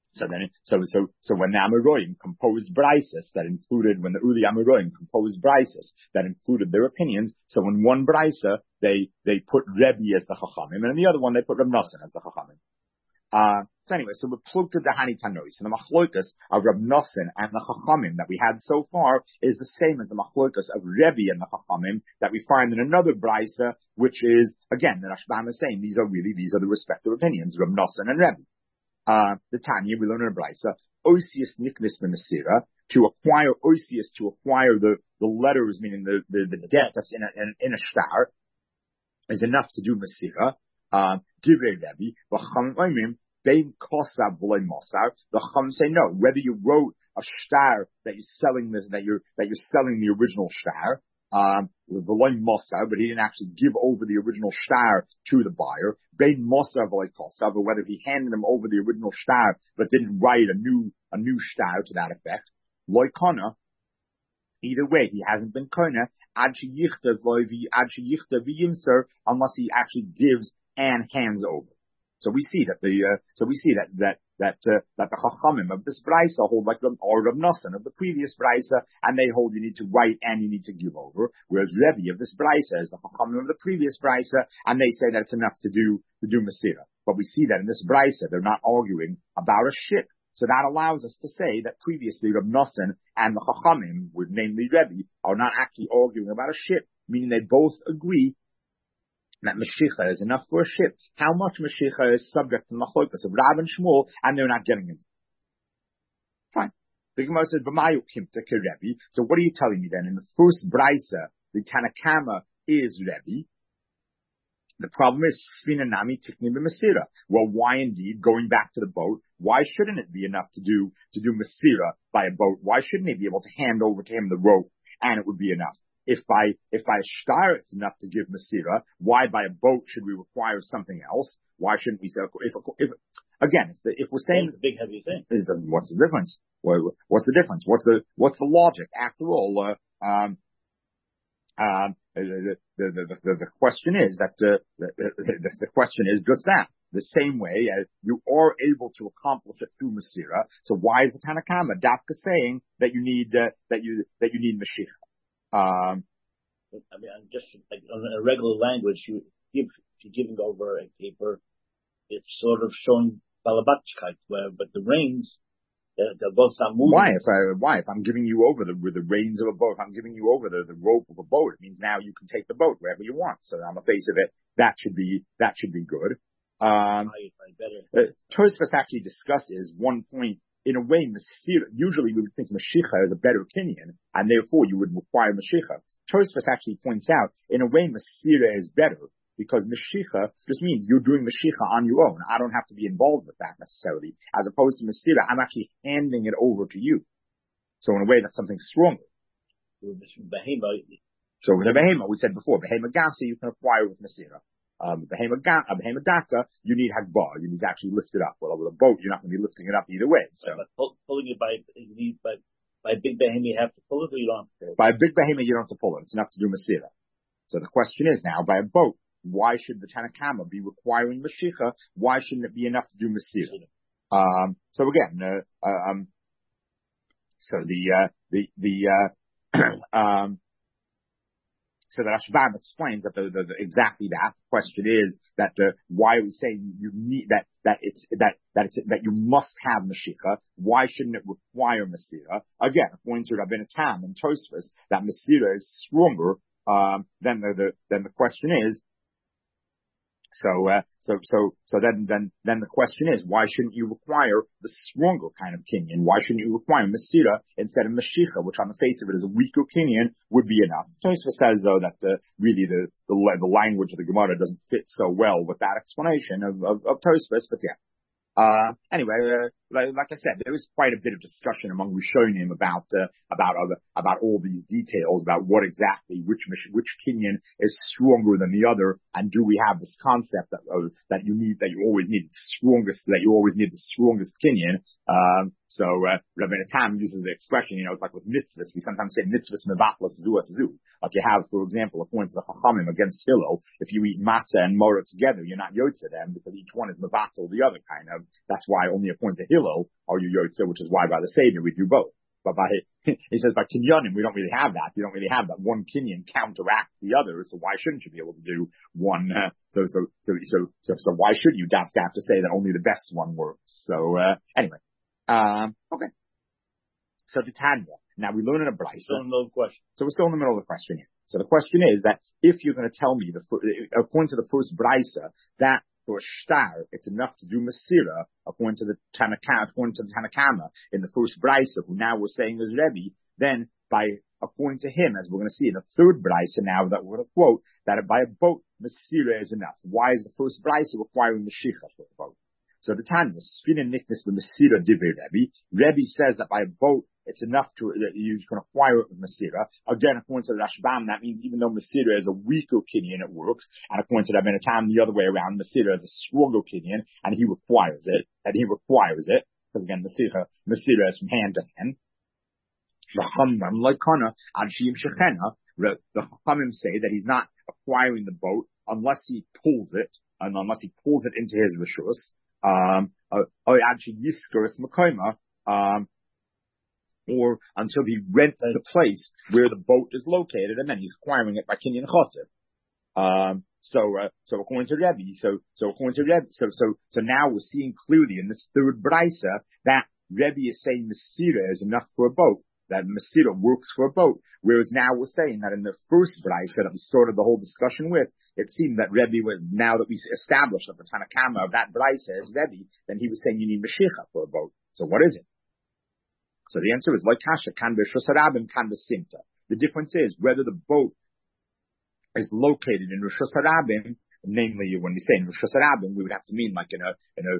Speaker 1: So when the Amoraim composed Brises that included, when the Uli Amoraim composed Brises that included their opinions, so in one Brisa, they put Rebbe as the Chachamim, and in the other one, they put Reb Nosson as the Chachamim. So anyway, so we're plugged to the Hani Tanois, and the Machlokas of Reb Nosson and the Chachamim that we had so far is the same as the Machlokas of Rebbe and the Chachamim that we find in another Brisa, which is, again, the Rashbam is saying these are the respective opinions, Reb Nosson and Rebbe. The Tanya, we learn in a Brisa, Oisius Niknis Mesira, to acquire Oisius, to acquire the letters, meaning the debt that's in a star, is enough to do Mesira. Divrei Rebbe, v'cham oimim, bein kosav v'loy mosar, the chum say no, whether you wrote a star that you're selling that you're selling the original star, v'loy mosar, but he didn't actually give over the original star to the buyer, bein mosar v'loy kosav, or whether he handed him over the original star but didn't write a new star to that effect, loy kona. Either way, he hasn't been kona ad sheyichta v'yimser, unless he actually gives and hands over. So we see that the Chachamim of this Brisa hold like Reb Nosson of the previous Brisa, and they hold you need to write and you need to give over. Whereas Rebbe of this Brisa is the Chachamim of the previous Brisa, and they say that it's enough to do Mesira. But we see that in this Brisa, they're not arguing about a ship. So that allows us to say that previously Reb Nosson and the Chachamim, namely Rebbe, are not actually arguing about a ship, meaning they both agree that Mashiach is enough for a ship. How much Mashiach is subject to the Machlokas of Rav and Shmuel, and they're not getting it. Fine. The Gemara says, "B'mayu kimta Rebbe." So what are you telling me then? In the first Brisa, the Tanakama is Rebbe. The problem is Sfina Nami Tikni B'Masira. Well, why indeed? Going back to the boat, why shouldn't it be enough to do Masira by a boat? Why shouldn't he be able to hand over to him the rope and it would be enough? If by a shtar it's enough to give Masira, why by a boat should we require something else? Why shouldn't we say, if we're saying
Speaker 2: it's a big heavy thing,
Speaker 1: what's the difference? What's the difference? What's the logic? After all, the question is that the question is just that. The same way as you are able to accomplish it through Masira. So why is the Tanakama Dafka saying that you need Mashiach?
Speaker 2: I mean, just like in a regular language, if you're giving over a paper, it's sort of showing balabatchkeit, but the reins, they're both not moving.
Speaker 1: Why? If I'm giving you over the reins of a boat, if I'm giving you over the rope of a boat, it means now you can take the boat wherever you want. So on the face of it, that should be good. Tosfos actually discusses one point. In a way, usually we would think Mashiach is a better opinion, and therefore you would require Mashiach. Tosfos actually points out, in a way, Masira is better, because Mashiach just means you're doing Mashiach on your own. I don't have to be involved with that necessarily. As opposed to Masira, I'm actually handing it over to you. So in a way, that's something stronger. So with the Behema, we said before, Behema Gasa you can acquire with Masira. Behema Daka, you need Hagbah, you need to actually lift it up. Well, with a boat, you're not going to be lifting it up either way. So,
Speaker 2: but pulling it by a big Behema, you have to pull it, or you don't have to pull it?
Speaker 1: By a big Behema, you don't have to pull it. It's enough to do Masira. So the question is now, by a boat, why should the Tanakama be requiring Mashiach? Why shouldn't it be enough to do Masira? So again, so the Rashbam explains that exactly that question is that why are we saying you need that you must have Mashiach? Why shouldn't it require Masira? Again, according to Rabbeinu Tam and Tosfos, that Masira is stronger than the question is. So then the question is, why shouldn't you require the stronger kind of kinyan? Why shouldn't you require Masira instead of Mashiach, which on the face of it is a weaker kinyan, would be enough? Tosfos says though that really the language of the Gemara doesn't fit so well with that explanation of Tosfos, but yeah. Anyway, like I said, there was quite a bit of discussion among Rishonim about all these details, about what exactly, which kinyan is stronger than the other, and do we have this concept that you always need the strongest kinyan. So Rabbeinu Tam uses the expression, it's like with mitzvahs, we sometimes say mitzvahs mevatlas zu. Like you have, for example, according to the Chachamim against Hillel, if you eat matzah and morah together, you're not yotze them because each one is mevatel the other kind of. That's why only according to Hillel, are you Yotze, which is why by the Seder we do both. But he says by Kinyanim, we don't really have that. You don't really have that. One Kinyan counteracts the other, so why shouldn't you be able to do one? So why should you have to say that only the best one works? So, anyway. Okay. So the Tanya. Now we learn in a Braisa.
Speaker 2: Still in the middle of the question.
Speaker 1: So we're still in the middle of the question here. So the question is that if you're going to tell me, according to the first Braisa, that for a star, it's enough to do Masira, according to the Tanakama, in the first Braisa, who now we're saying is Rebbe, then according to him, as we're going to see in the third Braisa now that we're going to quote, that by a boat, Masira is enough. Why is the first Braisa requiring Mashiach for a boat? So the Tanya, Sfina Niknas with Masira Divi Rebbe. Rebbe says that by a boat, it's enough that you can acquire it with Masira. Again, according to the Rashbam, that means even though Masira is a weak opinion, it works. And according to Rabbeinu Tam, the other way around, Masira is a strong opinion, and he requires it. Because again, Masira is from hand to hand. The Chachamim say that he's not acquiring the boat unless he pulls it into his rishus. Or until he rents the place where the boat is located, and then he's acquiring it by Kinyan Chotzer. So according to Rebbe, so now we're seeing clearly in this third Braisa that Rebbe is saying Masira is enough for a boat, that Masira works for a boat, whereas now we're saying that in the first Braisa that we started the whole discussion with, it seemed that Rebbe was, now that we established that the Tanakama of that Braisa is Rebbe, then he was saying you need Mashiach for a boat. So what is it? So the answer is like Kasha, kan b'Rishus Harabim, kan b'Simta. The difference is whether the boat is located in Rishus Harabim, namely when we say in Rishus Harabim, we would have to mean like in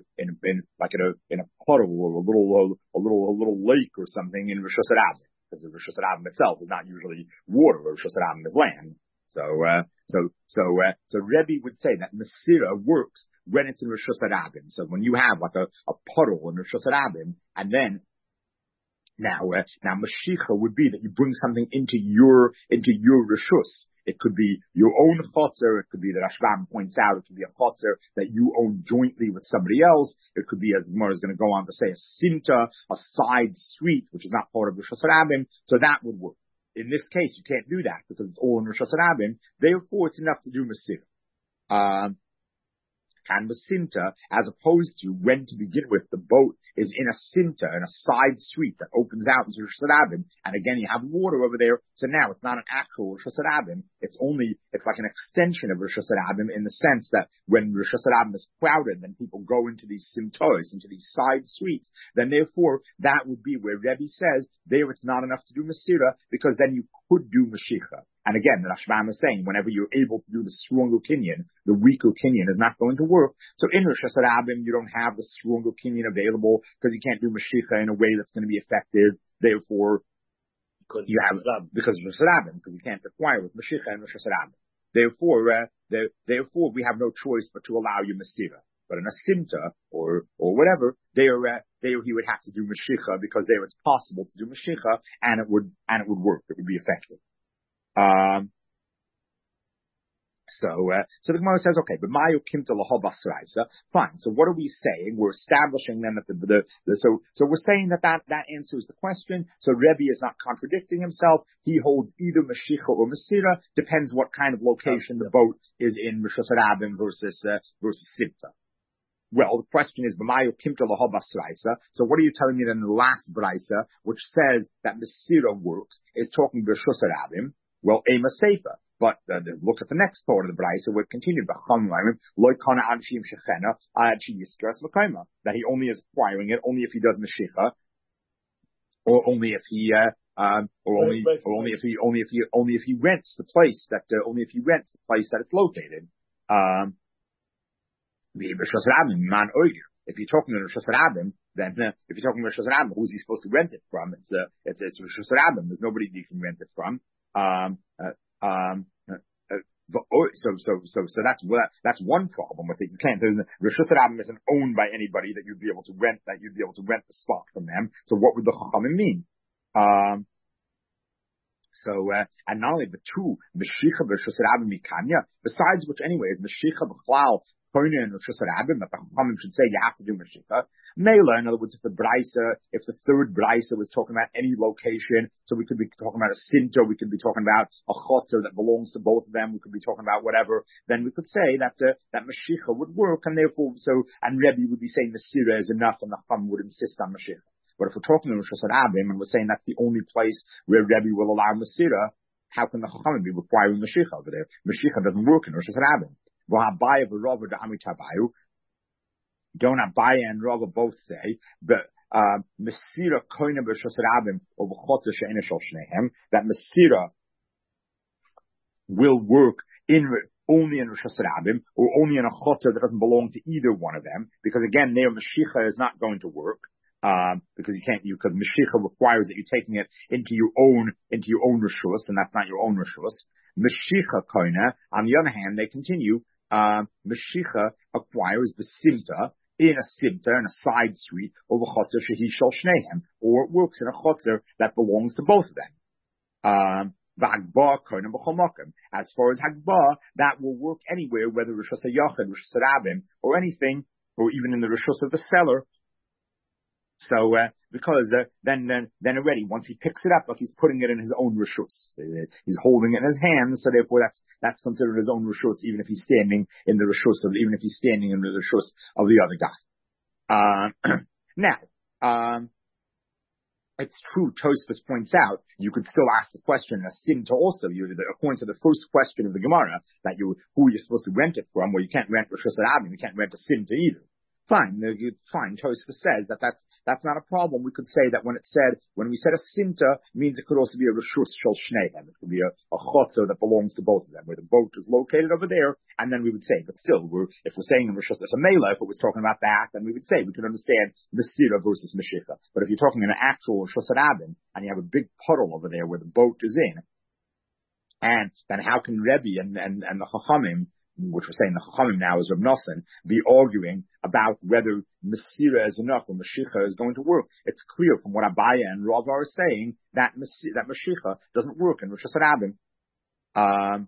Speaker 1: a puddle or a little lake or something in Rishus Harabim, because the Rishus Harabim itself is not usually water, or Rishus Harabim is land. So Rebbe would say that Masira works when it's in Rishus Harabim. So when you have like a puddle in Rishus Harabim, and then now Mashiach would be that you bring something into your rishus. It could be your own chotzer. It could be that Rashbam points out. It could be a chotzer that you own jointly with somebody else. It could be, as the Gemara is going to go on to say, a simta, a side street, which is not part of Rishus Harabim. So that would work. In this case, you can't do that because it's all in Rishus Harabim. Therefore, it's enough to do Masira. Kan b'Simta, as opposed to when to begin with, the boat is in a simta, in a side street that opens out into Rishus Harabim, and again you have water over there, so now it's not an actual Rishus Harabim, it's like an extension of Rishus Harabim in the sense that when Rishus Harabim is crowded, then people go into these simtos, into these side streets, then therefore that would be where Rebbe says, there it's not enough to do Masira, because then you could do Mashiach. And again, the Rashbam is saying, whenever you're able to do the strong opinion, the weak opinion is not going to work. So in Rishus Harabim, you don't have the strong opinion available because you can't do Mashiach in a way that's going to be effective. Therefore, because of Rishus Harabim, because you can't acquire with Mashiach and Rishus Harabim. Therefore, we have no choice but to allow you Masira. But in a Simta or whatever, there he would have to do Mashiach because there it's possible to do Mashiach and it would work. It would be effective. So the Gemara says, okay, but Mayu Kimta Lahabasraisa, fine. So what are we saying? We're establishing then that so we're saying that answers the question. So Rebbe is not contradicting himself. He holds either Mashiach or Masira, depends what kind of location the boat is in, Rishus Harabim versus Simta. Well, the question is, B'mayu Kimta Lahabasraisa. So what are you telling me then in the last Braisa, which says that Masira works, is talking Rishus Harabim? Well, Ema Seifa. But look at the next part of the Braisa where it continued, that he only is acquiring it only if he does Mashiach, or only if he rents the place that it's located. If you're talking to Rishus Harabim, then if you're talking to Rishus Harabim, who's he supposed to rent it from? It's Rishus Harabim. There's nobody you can rent it from. So that's one problem with it. You can't. Rishus Harabim isn't owned by anybody that you'd be able to rent the spot from them. So what would the Chachamim mean? And not only the two, Mashiach v'Rishus Harabim Mikanya, besides which anyways, Mashiach b'Chlal Koine and Rosh Hashanah, that the Chachamim should say you have to do Mashicha. Mela, in other words, if the third Braisa was talking about any location, so we could be talking about a Sinto, we could be talking about a Chotzer that belongs to both of them, we could be talking about whatever, then we could say that that Mashicha would work, and therefore, and Rebbe would be saying the Sira is enough, and the Chacham would insist on Mashicha. But if we're talking in Rosh Hashanah, and we're saying that's the only place where Rebbe will allow Masira, how can the Chachamim be requiring Mashicha over there? Mashicha doesn't work in Rosh Hashanah. Don't Abaye and Rava both say, but Masira koina b'Rosh Hashanah or b'chotzer she'ena shel shnehem, that Masira will work only in Rosh Hashanah or only in a chotzer that doesn't belong to either one of them, because again, their Mashicha is not going to work. Because because Mashicha requires that you're taking it into your own reshus, and that's not your own reshus. Mashicha koina, on the other hand, they continue, Mashicha acquires the simta in a side street, over chotzer shehi shel shnehem, or it works in a chotzer that belongs to both of them. As far as Hagbah, that will work anywhere, whether Rishus HaYachid, Rishus HaRabim, or anything, or even in the Rishus of the seller. So, because then already, once he picks it up, like he's putting it in his own reshus, he's holding it in his hands. So therefore, that's considered his own reshus, even if he's standing in the reshus of the other guy. Now, it's true. Tosfos points out you could still ask the question a simta also. According to the first question of the Gemara, that who you're supposed to rent it from. Well, you can't rent reshus harabim, you can't rent a simta either. Fine. Tosfos says that's not a problem. We could say that when we said a simta, means it could also be a reshus shel shnehem. It could be a chotzer that belongs to both of them, where the boat is located over there, and then we would say, but still, if we're saying in reshus as a mela, if it was talking about that, then we would say we could understand Masira versus Mashicha. But if you're talking in an actual reshus harabim, and you have a big puddle over there where the boat is in, and then how can Rebbe and the Chachamim, which we're saying the Chachamim now is Reb Nosson, be arguing about whether Masira is enough or Mashicha is going to work? It's clear from what Abaye and Rava are saying that Mashicha doesn't work in Rosh Hashanah.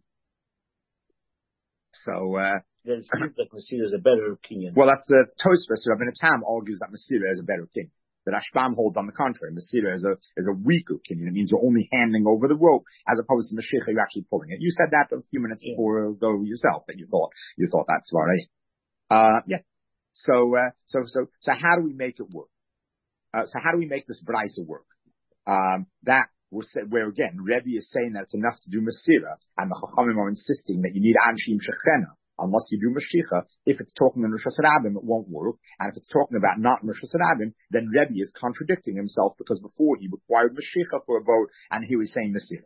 Speaker 2: Then it seems like Masira is a better kinyan.
Speaker 1: Well, that's the Tosfos. Rabbeinu Tam argues that Masira is a better kinyan. That Ashbam holds on the contrary. Masira is a weaker kinyan. It means you're only handing over the rope, as opposed to Mashicha, you're actually pulling it. You said that a few minutes before ago yourself, that you thought that's right. Yeah. So how do we make it work? So how do we make this Braisa work? Where again, Rebbe is saying that it's enough to do Masira, and the Chachamim are insisting that you need Anshim Shechena. Unless you do Mashicha, if it's talking in Rosh Hashanah, it won't work. And if it's talking about not in Rosh Hashanah, then Rebbe is contradicting himself, because before he required Mashicha for a boat, and he was saying Masira.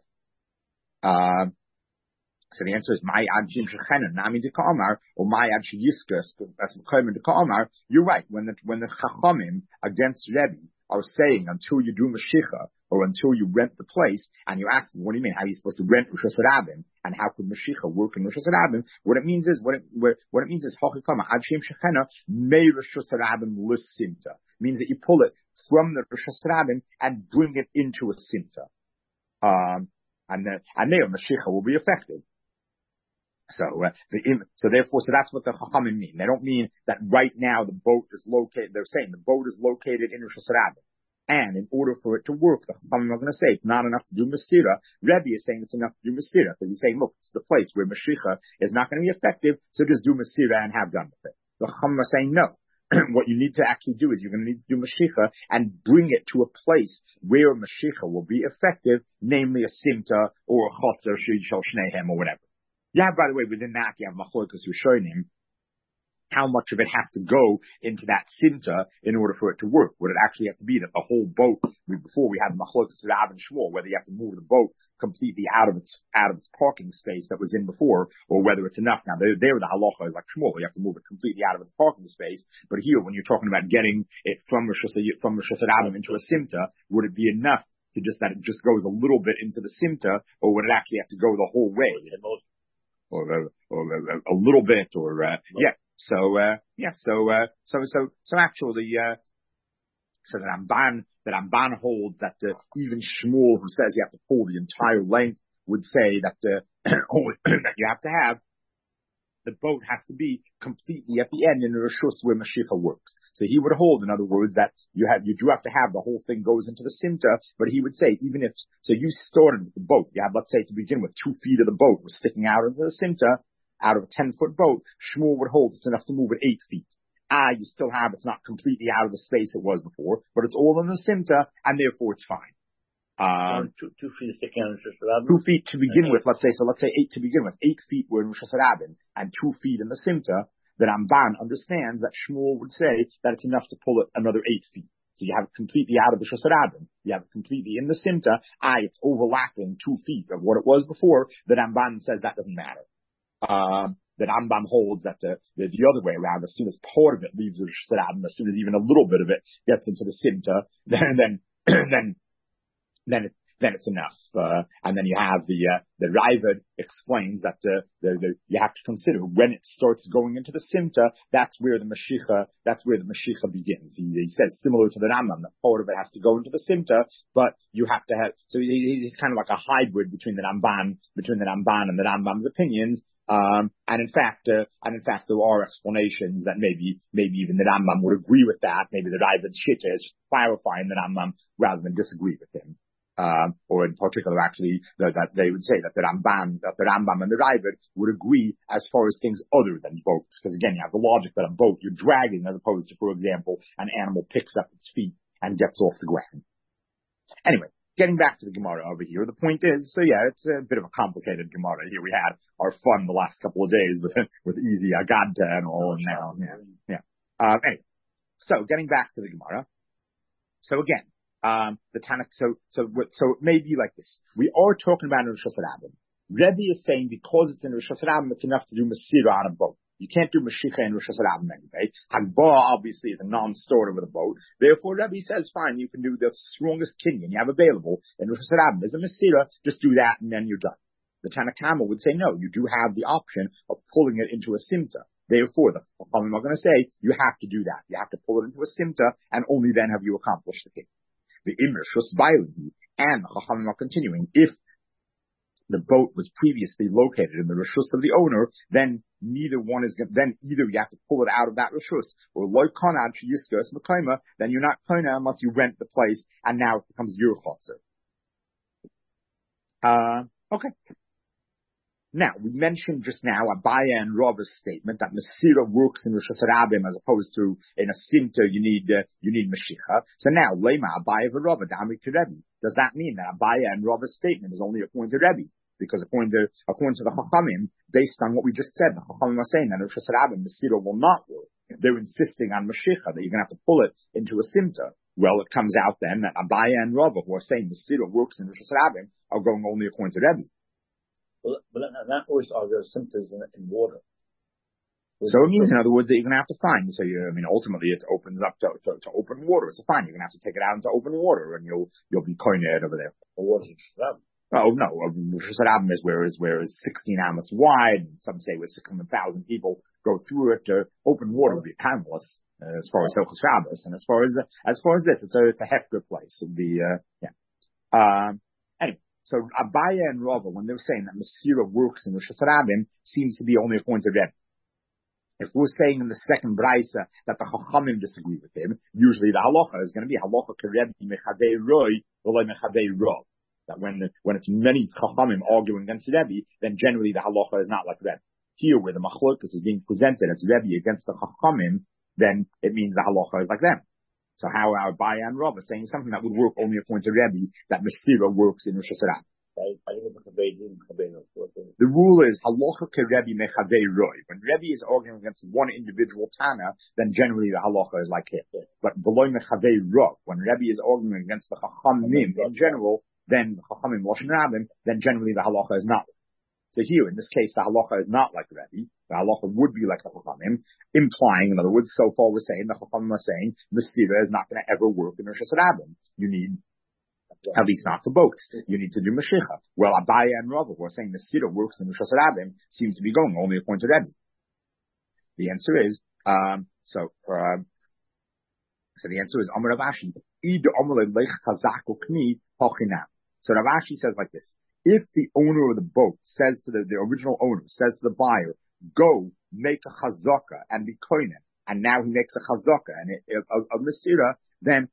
Speaker 1: So the answer is, my ad jim shechena nami de ka'amar, or my ad sheyiskas as mekayim de ka'amar. You're right. When the Chachamim against Rebbe are saying until you do Mashicha, or until you rent the place, and you ask, what do you mean? How are you supposed to rent Rosh Hashanah? And how could Mashicha work in Rosh Hashanah? What it means is hachikama ad shem shechena me Rosh Hashanah l'simta. Means that you pull it from the Rosh Hashanah and bring it into a simta. And there Mashicha will be effective. So that's what the Chachamim mean. They don't mean that right now the boat is located. They're saying the boat is located in Rosh Hashanah. And in order for it to work, the Chachamim are going to say it's not enough to do Masira. Rebbe is saying it's enough to do Masira. So he's saying, look, it's the place where Mashicha is not going to be effective, so just do Masira and have done with it. The Chachamim are saying no. What you need to actually do is you're going to need to do Mashicha and bring it to a place where Mashicha will be effective, namely a Simta or a Chotzer Shel Shnehem or whatever. Yeah, by the way, within that you have Machlokas Rishonim, how much of it has to go into that simta in order for it to work. Would it actually have to be that the whole boat, before we had the Machlokas Rav and Shmuel, whether you have to move the boat completely out of its parking space that was in before, or whether it's enough. Now, there the halacha is like Shmuel, you have to move it completely out of its parking space. But here, when you're talking about getting it from Rosh Hashanah into a simta, would it be enough to just that it just goes a little bit into the simta, or would it actually have to go the whole way? Or a little bit, or yeah. So actually, so that Ramban holds that even Shmuel, who says you have to pull the entire length, would say that that you have to have the boat has to be completely at the end in the Rishus where Mashiach works. So he would hold, in other words, that you do have to have the whole thing goes into the Simta, but he would say, even if, so you started with the boat, you have, let's say to begin with, 2 feet of the boat was sticking out of the Simta, out of a 10-foot boat, Shmuel would hold it's enough to move it 8 feet. You still have, it's not completely out of the space it was before, but it's all in the Simta, and therefore it's fine.
Speaker 2: 2 feet sticking out of Rosh Hashanah.
Speaker 1: 2 feet to begin with, let's say 8 to begin with. 8 feet were in Rosh Hashanah, and 2 feet in the Simta. The Ramban understands that Shmuel would say that it's enough to pull it another 8 feet. So you have it completely out of the Rosh Hashanah. You have it completely in the Simta. It's overlapping 2 feet of what it was before. The Ramban says that doesn't matter. The Rambam holds that the other way around, as soon as part of it leaves the Rosh Hashanah, as soon as even a little bit of it gets into the Simta, then it's enough. And then you have the Raavad explains that you have to consider when it starts going into the Simta, that's where the Mashiach begins. He says similar to the Rambam, that part of it has to go into the Simta, but you have to have, so he's kind of like a hybrid between the Ramban and the Rambam's opinions. And in fact, there are explanations that maybe even the Rambam would agree with that. Maybe the Raavad Shitta is just clarifying the Rambam rather than disagree with him. Or in particular, actually, that they would say that the Rambam and the Raavad would agree as far as things other than boats. Because again, you have the logic that a boat you're dragging as opposed to, for example, an animal picks up its feet and gets off the ground. Anyway, getting back to the Gemara over here, the point is, so yeah, it's a bit of a complicated Gemara. Here we had our fun the last couple of days with easy Agadta and all, and now, anyway, so getting back to the Gemara. So again, the Tanakh, so it may be like this. We are talking about in Rosh Hashanah. Rebbe is saying because it's in Rosh Hashanah, it's enough to do Masira on a boat. You can't do Mashicha in Rosh Hashanah anyway. Hagbah obviously is a non-starter with a boat. Therefore, Rebbe says, fine, you can do the strongest kinyan you have available in Rosh Hashanah. There's a Masira, just do that and then you're done. The Tanakhama would say, no, you do have the option of pulling it into a Simta. Therefore, the Chachamim are going to say, you have to do that. You have to pull it into a Simta, and only then have you accomplished the kinyan. The Imr Shus Bailim, and the Chachamim are continuing. If the boat was previously located in the Rishus of the owner, then either you have to pull it out of that Rishus, or Loi Konad Yiskas Mekayma, then you're not Kona unless you rent the place, and now it becomes your Chotzer. Okay. Now, we mentioned just now Abaya and Rava's statement that Masira works in Rosh Hashanah as opposed to in a Simta you need Mashiach. So now, Lema Abaya v'Rava Dami to Rebbe. Does that mean that Abaya and Rava's statement is only according to Rebbe? Because according to the Chachamim, based on what we just said, the Chachamim are saying that in Rosh Hashanah Masira will not work. They're insisting on Mashiach, that you're going to have to pull it into a Simta. Well, it comes out then that Abaya and Rava, who are saying Masira works in Rosh Hashanah, are going only according to Rebbe.
Speaker 2: But that always are there symptoms in water.
Speaker 1: So it means, in other words, that you're going to have to find. So ultimately it opens up to open water. So fine, you're going to have to take it out into open water, and you'll be koined over there.
Speaker 2: Or water Shusharab?
Speaker 1: Oh no, Shusharab is where is 16 amos wide, and some say with 600,000 people go through it. Open water would be timeless as far as Hilchos Shabbos, and as far as this, it's a hefker place. It'd be anyway. So Abaya and Rava, when they're saying that Masira works in Rosh Hashanah, seems to be only according to Rebbe. If we're saying in the second Braisa that the Chachamim disagree with him, usually the halacha is going to be halacha kerebbe mechadei roi v'lo mechadei rav. That when it's many Chachamim arguing against Rebbe, then generally the halacha is not like Rebbe. Here, where the machlokas is being presented as Rebbe against the Chachamim, then it means the halacha is like them. So how are Abaya and Rava saying something that would work only according to Rebbe, that Masira works in Rosh Hashanah? The rule is halacha kerebbe mechavei roi. When Rebbe is arguing against one individual Tana, then generally the halacha is like him. But below mechavei roi, when Rebbe is arguing against the Chachamim in general, then the Chachamim Loshen Rabbim, then generally the halacha is not. So here, in this case, the halacha is not like Rebbe. The halacha would be like the Chachamim, implying, in other words, so far we're saying, the Chachamim are saying, Masira is not going to ever work in Rosh Hashanah. You need, at least not for boats, you need to do Mashiach. Well, Abaya and Rava, who are saying Masira works in Rosh Hashanah, seem to be going only according to Rebbe. The answer is, so the answer is, Amar Rav Ashi, so Rav Ashi says like this: if the owner of the boat says to the original owner says to the buyer, go make a chazaka and be koinen, and now he makes a chazaka and of Masira, then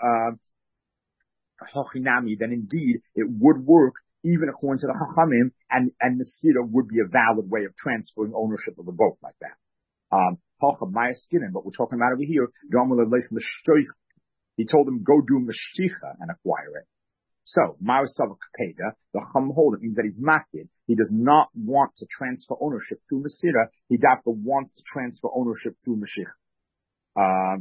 Speaker 1: hochinami, then indeed it would work even according to the Chachamim, and Masira would be a valid way of transferring ownership of a boat like that. Hocha Maya Skinnen, but we're talking about over here, he told him, go do Mashicha and acquire it. So, Marasava Kakeda, the Chum hold, it means that he's makid. He does not want to transfer ownership through Masira. He therefore wants to transfer ownership through Mashiach.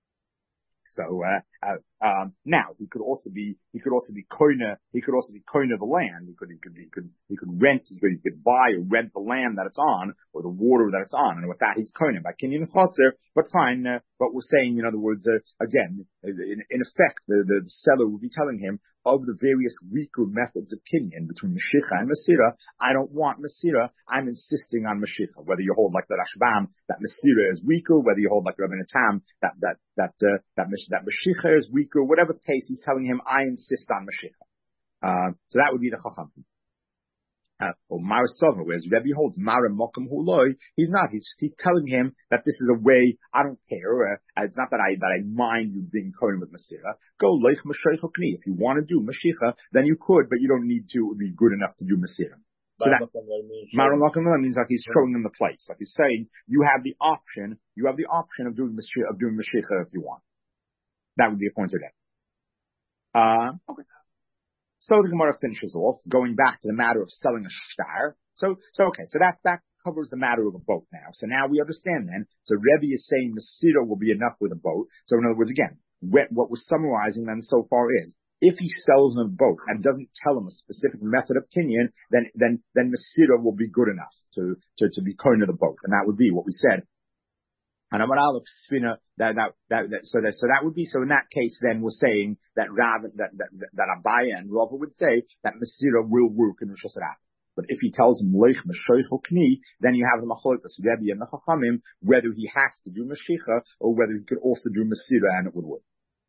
Speaker 1: Now he could also be koine the land. He could rent, he could buy or rent the land that it's on or the water that it's on, and with that he's koine by kinyan chotzer. But fine, but we're saying, in other words, again, in effect, the seller would be telling him, of the various weaker methods of kinyan between Mashicha and Masira, I don't want Masira, I'm insisting on Mashicha. Whether you hold like the Rashbam, that Masira is weaker, whether you hold like Rabbi Natam, that Mashicha is weaker, whatever the case, he's telling him, I insist on Mashicha. So that would be the Chacham. Or Marasova, whereas Rebbe holds Mara Mokum Huloi, he's not. He's telling him that this is a way, I don't care. It's not that I mind you being Kohen with Masira. Go Leich Mashiach Kni. If you want to do Mashiach, then you could, but you don't need to be good enough to do Masira. So that Mara Mokum means like he's showing them the place. Like he's saying, you have the option of doing Mashiach if you want. That would be a pointer there. Okay. So the Gemara finishes off, going back to the matter of selling a shtar. So that covers the matter of a boat now. So now we understand then. So Rebbe is saying Masira will be enough with a boat. So in other words, again, what we're summarizing then so far is, if he sells him a boat and doesn't tell him a specific method of kinyan, then Masira will be good enough to be kohen of the boat. And that would be what we said. And Amar Aleph Svina, so that would be, so in that case then we're saying that Abaye and Rava would say that Masira will work in Rosh Hashanah. But if he tells him Leich Mashoichel Kni, then you have the Machlokes Rebbe and the Chachamim, whether he has to do Mashicha or whether he could also do Masira and it would work.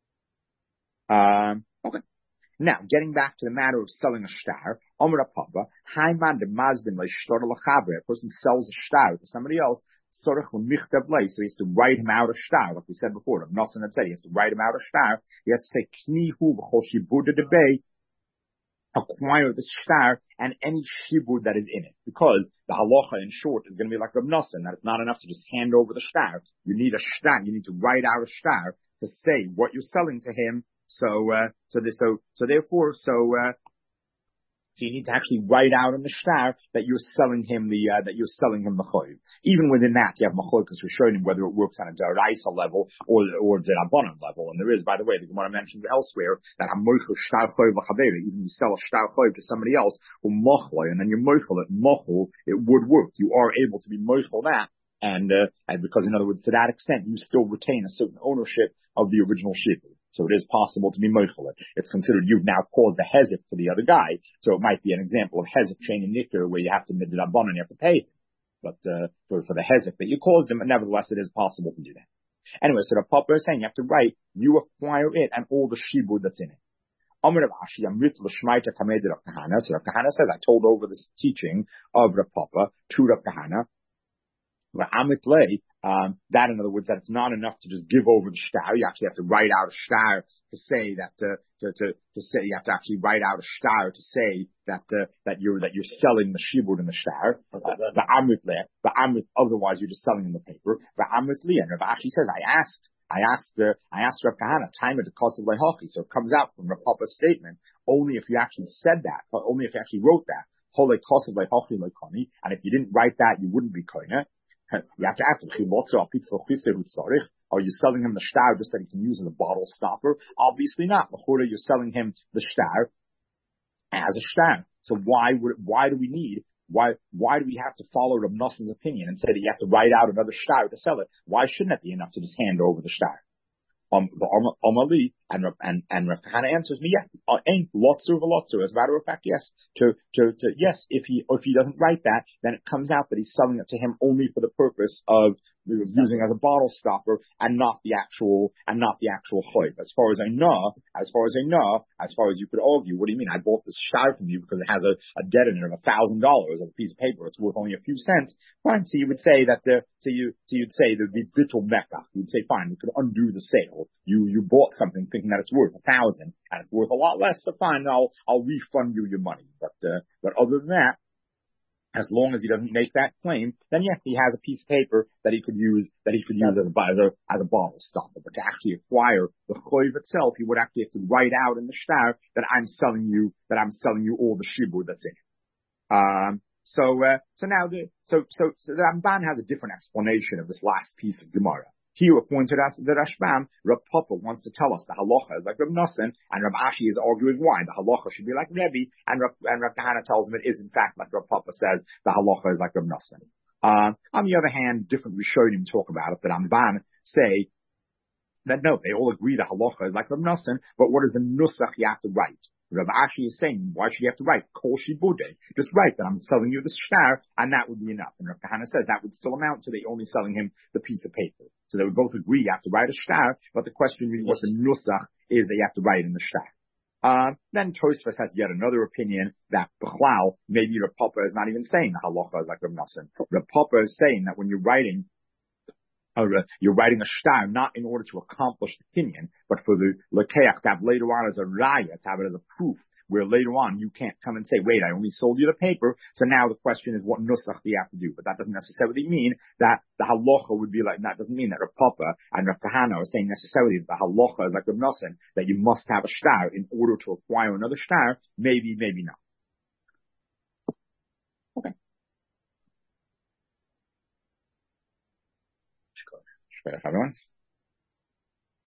Speaker 1: Okay. Now, getting back to the matter of selling a shtar, Omer Papa, Haiman de Mazdin le shtar lachaber, a person sells a shtar to somebody else, so he has to write him out a shtar, like we said before. Nosan had said he has to write him out a shtar. He has to say Knihu v'chol shibud debay, acquire the shtar and any shibud that is in it, because the halacha in short is going to be like Rab Nosan, that it's not enough to just hand over the shtar. You need a shtar. You need to write out a shtar to say what you're selling to him. So you need to actually write out in the shtar that you're selling him the choiv. Even within that, you have machlokas rishonim whether it works on a daraisa level or the rabbanon level. And there is, by the way, the Gemara mentioned elsewhere that hamoichel shtar choiv l'chaveri, even you sell a shtar choiv to somebody else, or mochloi, and then you moichel it, mochel, it would work. You are able to be moichel that, and because in other words, to that extent, you still retain a certain ownership of the original shibud. So it is possible to be moichel. It's considered you've now caused the hezek for the other guy. So it might be an example of hezek chain and nikkur where you have to mid the rabbanon, you have to pay him. But for the hezek that you caused him, nevertheless it is possible to do that. Anyway, so the Papa is saying you have to write, you acquire it and all the shibud that's in it. Amr Rav Ashi, Amrit l'shmaita kamed Rav Kahana. So Rav Kahana says, I told over this teaching of Rav Papa to Rav Kahana. That in other words, that it's not enough to just give over the shtar. You actually have to write out a shtar to say that to say you have to actually write out a shtar to say that you're selling the shibud in the shtar. Otherwise you're just selling in the paper. And Rav Ashi says, I asked Rav Kahana, time at the cost of lehochi. So it comes out from Rav Papa's statement only if you actually said that, or only if you actually wrote that. And if you didn't write that, you wouldn't be koine. You have to ask him, are you selling him the shtar just that he can use as a bottle stopper? Obviously not. You're selling him the shtar as a shtar. So why do we have to follow Rab Noson's opinion and say that you have to write out another shtar to sell it? Why shouldn't it be enough to just hand over the shtar? The Amali, And Rav Kahana answers me, ain't lotzer v'lotzer. As a matter of fact, yes. Yes, if he doesn't write that, then it comes out that he's selling it to him only for the purpose of using as a bottle stopper and not the actual choiv. As far as you could argue, what do you mean? I bought this shtar from you because it has a debt in it of $1,000 as a piece of paper. It's worth only a few cents. Fine. So you would say that you'd say there'd be bittul mekach. You'd say, fine, you could undo the sale. You bought something thinking that it's worth $1,000 and it's worth a lot less. So fine, I'll refund you your money. But other than that, as long as he doesn't make that claim, then yes, he has a piece of paper that he could use as a bottle stopper. But to actually acquire the choiv itself, he would actually have to write out in the shtar that I'm selling you all the shibur that's in it. So the Ramban has a different explanation of this last piece of Gemara. Here pointed out the Rashbam, Rav Papa wants to tell us the halacha is like Rav Nosson, and Rav Ashi is arguing why the halacha should be like Rebbe, and Rav Kahana tells him it is in fact like Rav Papa says the halacha is like Rav Nosson. On the other hand, different Rishonim talk about it. The Ramban say that no, they all agree the halacha is like Rav Nosson, but what is the nusach you have to write? Rav Ashi is saying, why should you have to write kol shibude? Just write that I'm selling you the shtar, and that would be enough. And Rav Kahana says that would still amount to they only selling him the piece of paper. So they would both agree you have to write a shtar, but the question really what the nusach is that you have to write in the shtar. Then Tosfos has yet another opinion that Bechlal, maybe Rav Papa is not even saying the halacha is like Rav Nosson. Rav Papa is saying that when you're writing a shtar not in order to accomplish the kinyan, but for the lekeach to have later on as a raya, to have it as a proof, where later on you can't come and say, wait, I only sold you the paper, so now the question is what nusach do you have to do? But that doesn't necessarily mean that the halacha would be like, that doesn't mean that Rav Papa and Rav Kahana are saying necessarily that the halacha is like Rav Nosson, that you must have a shtar in order to acquire another shtar. Maybe not. Okay. Everyone.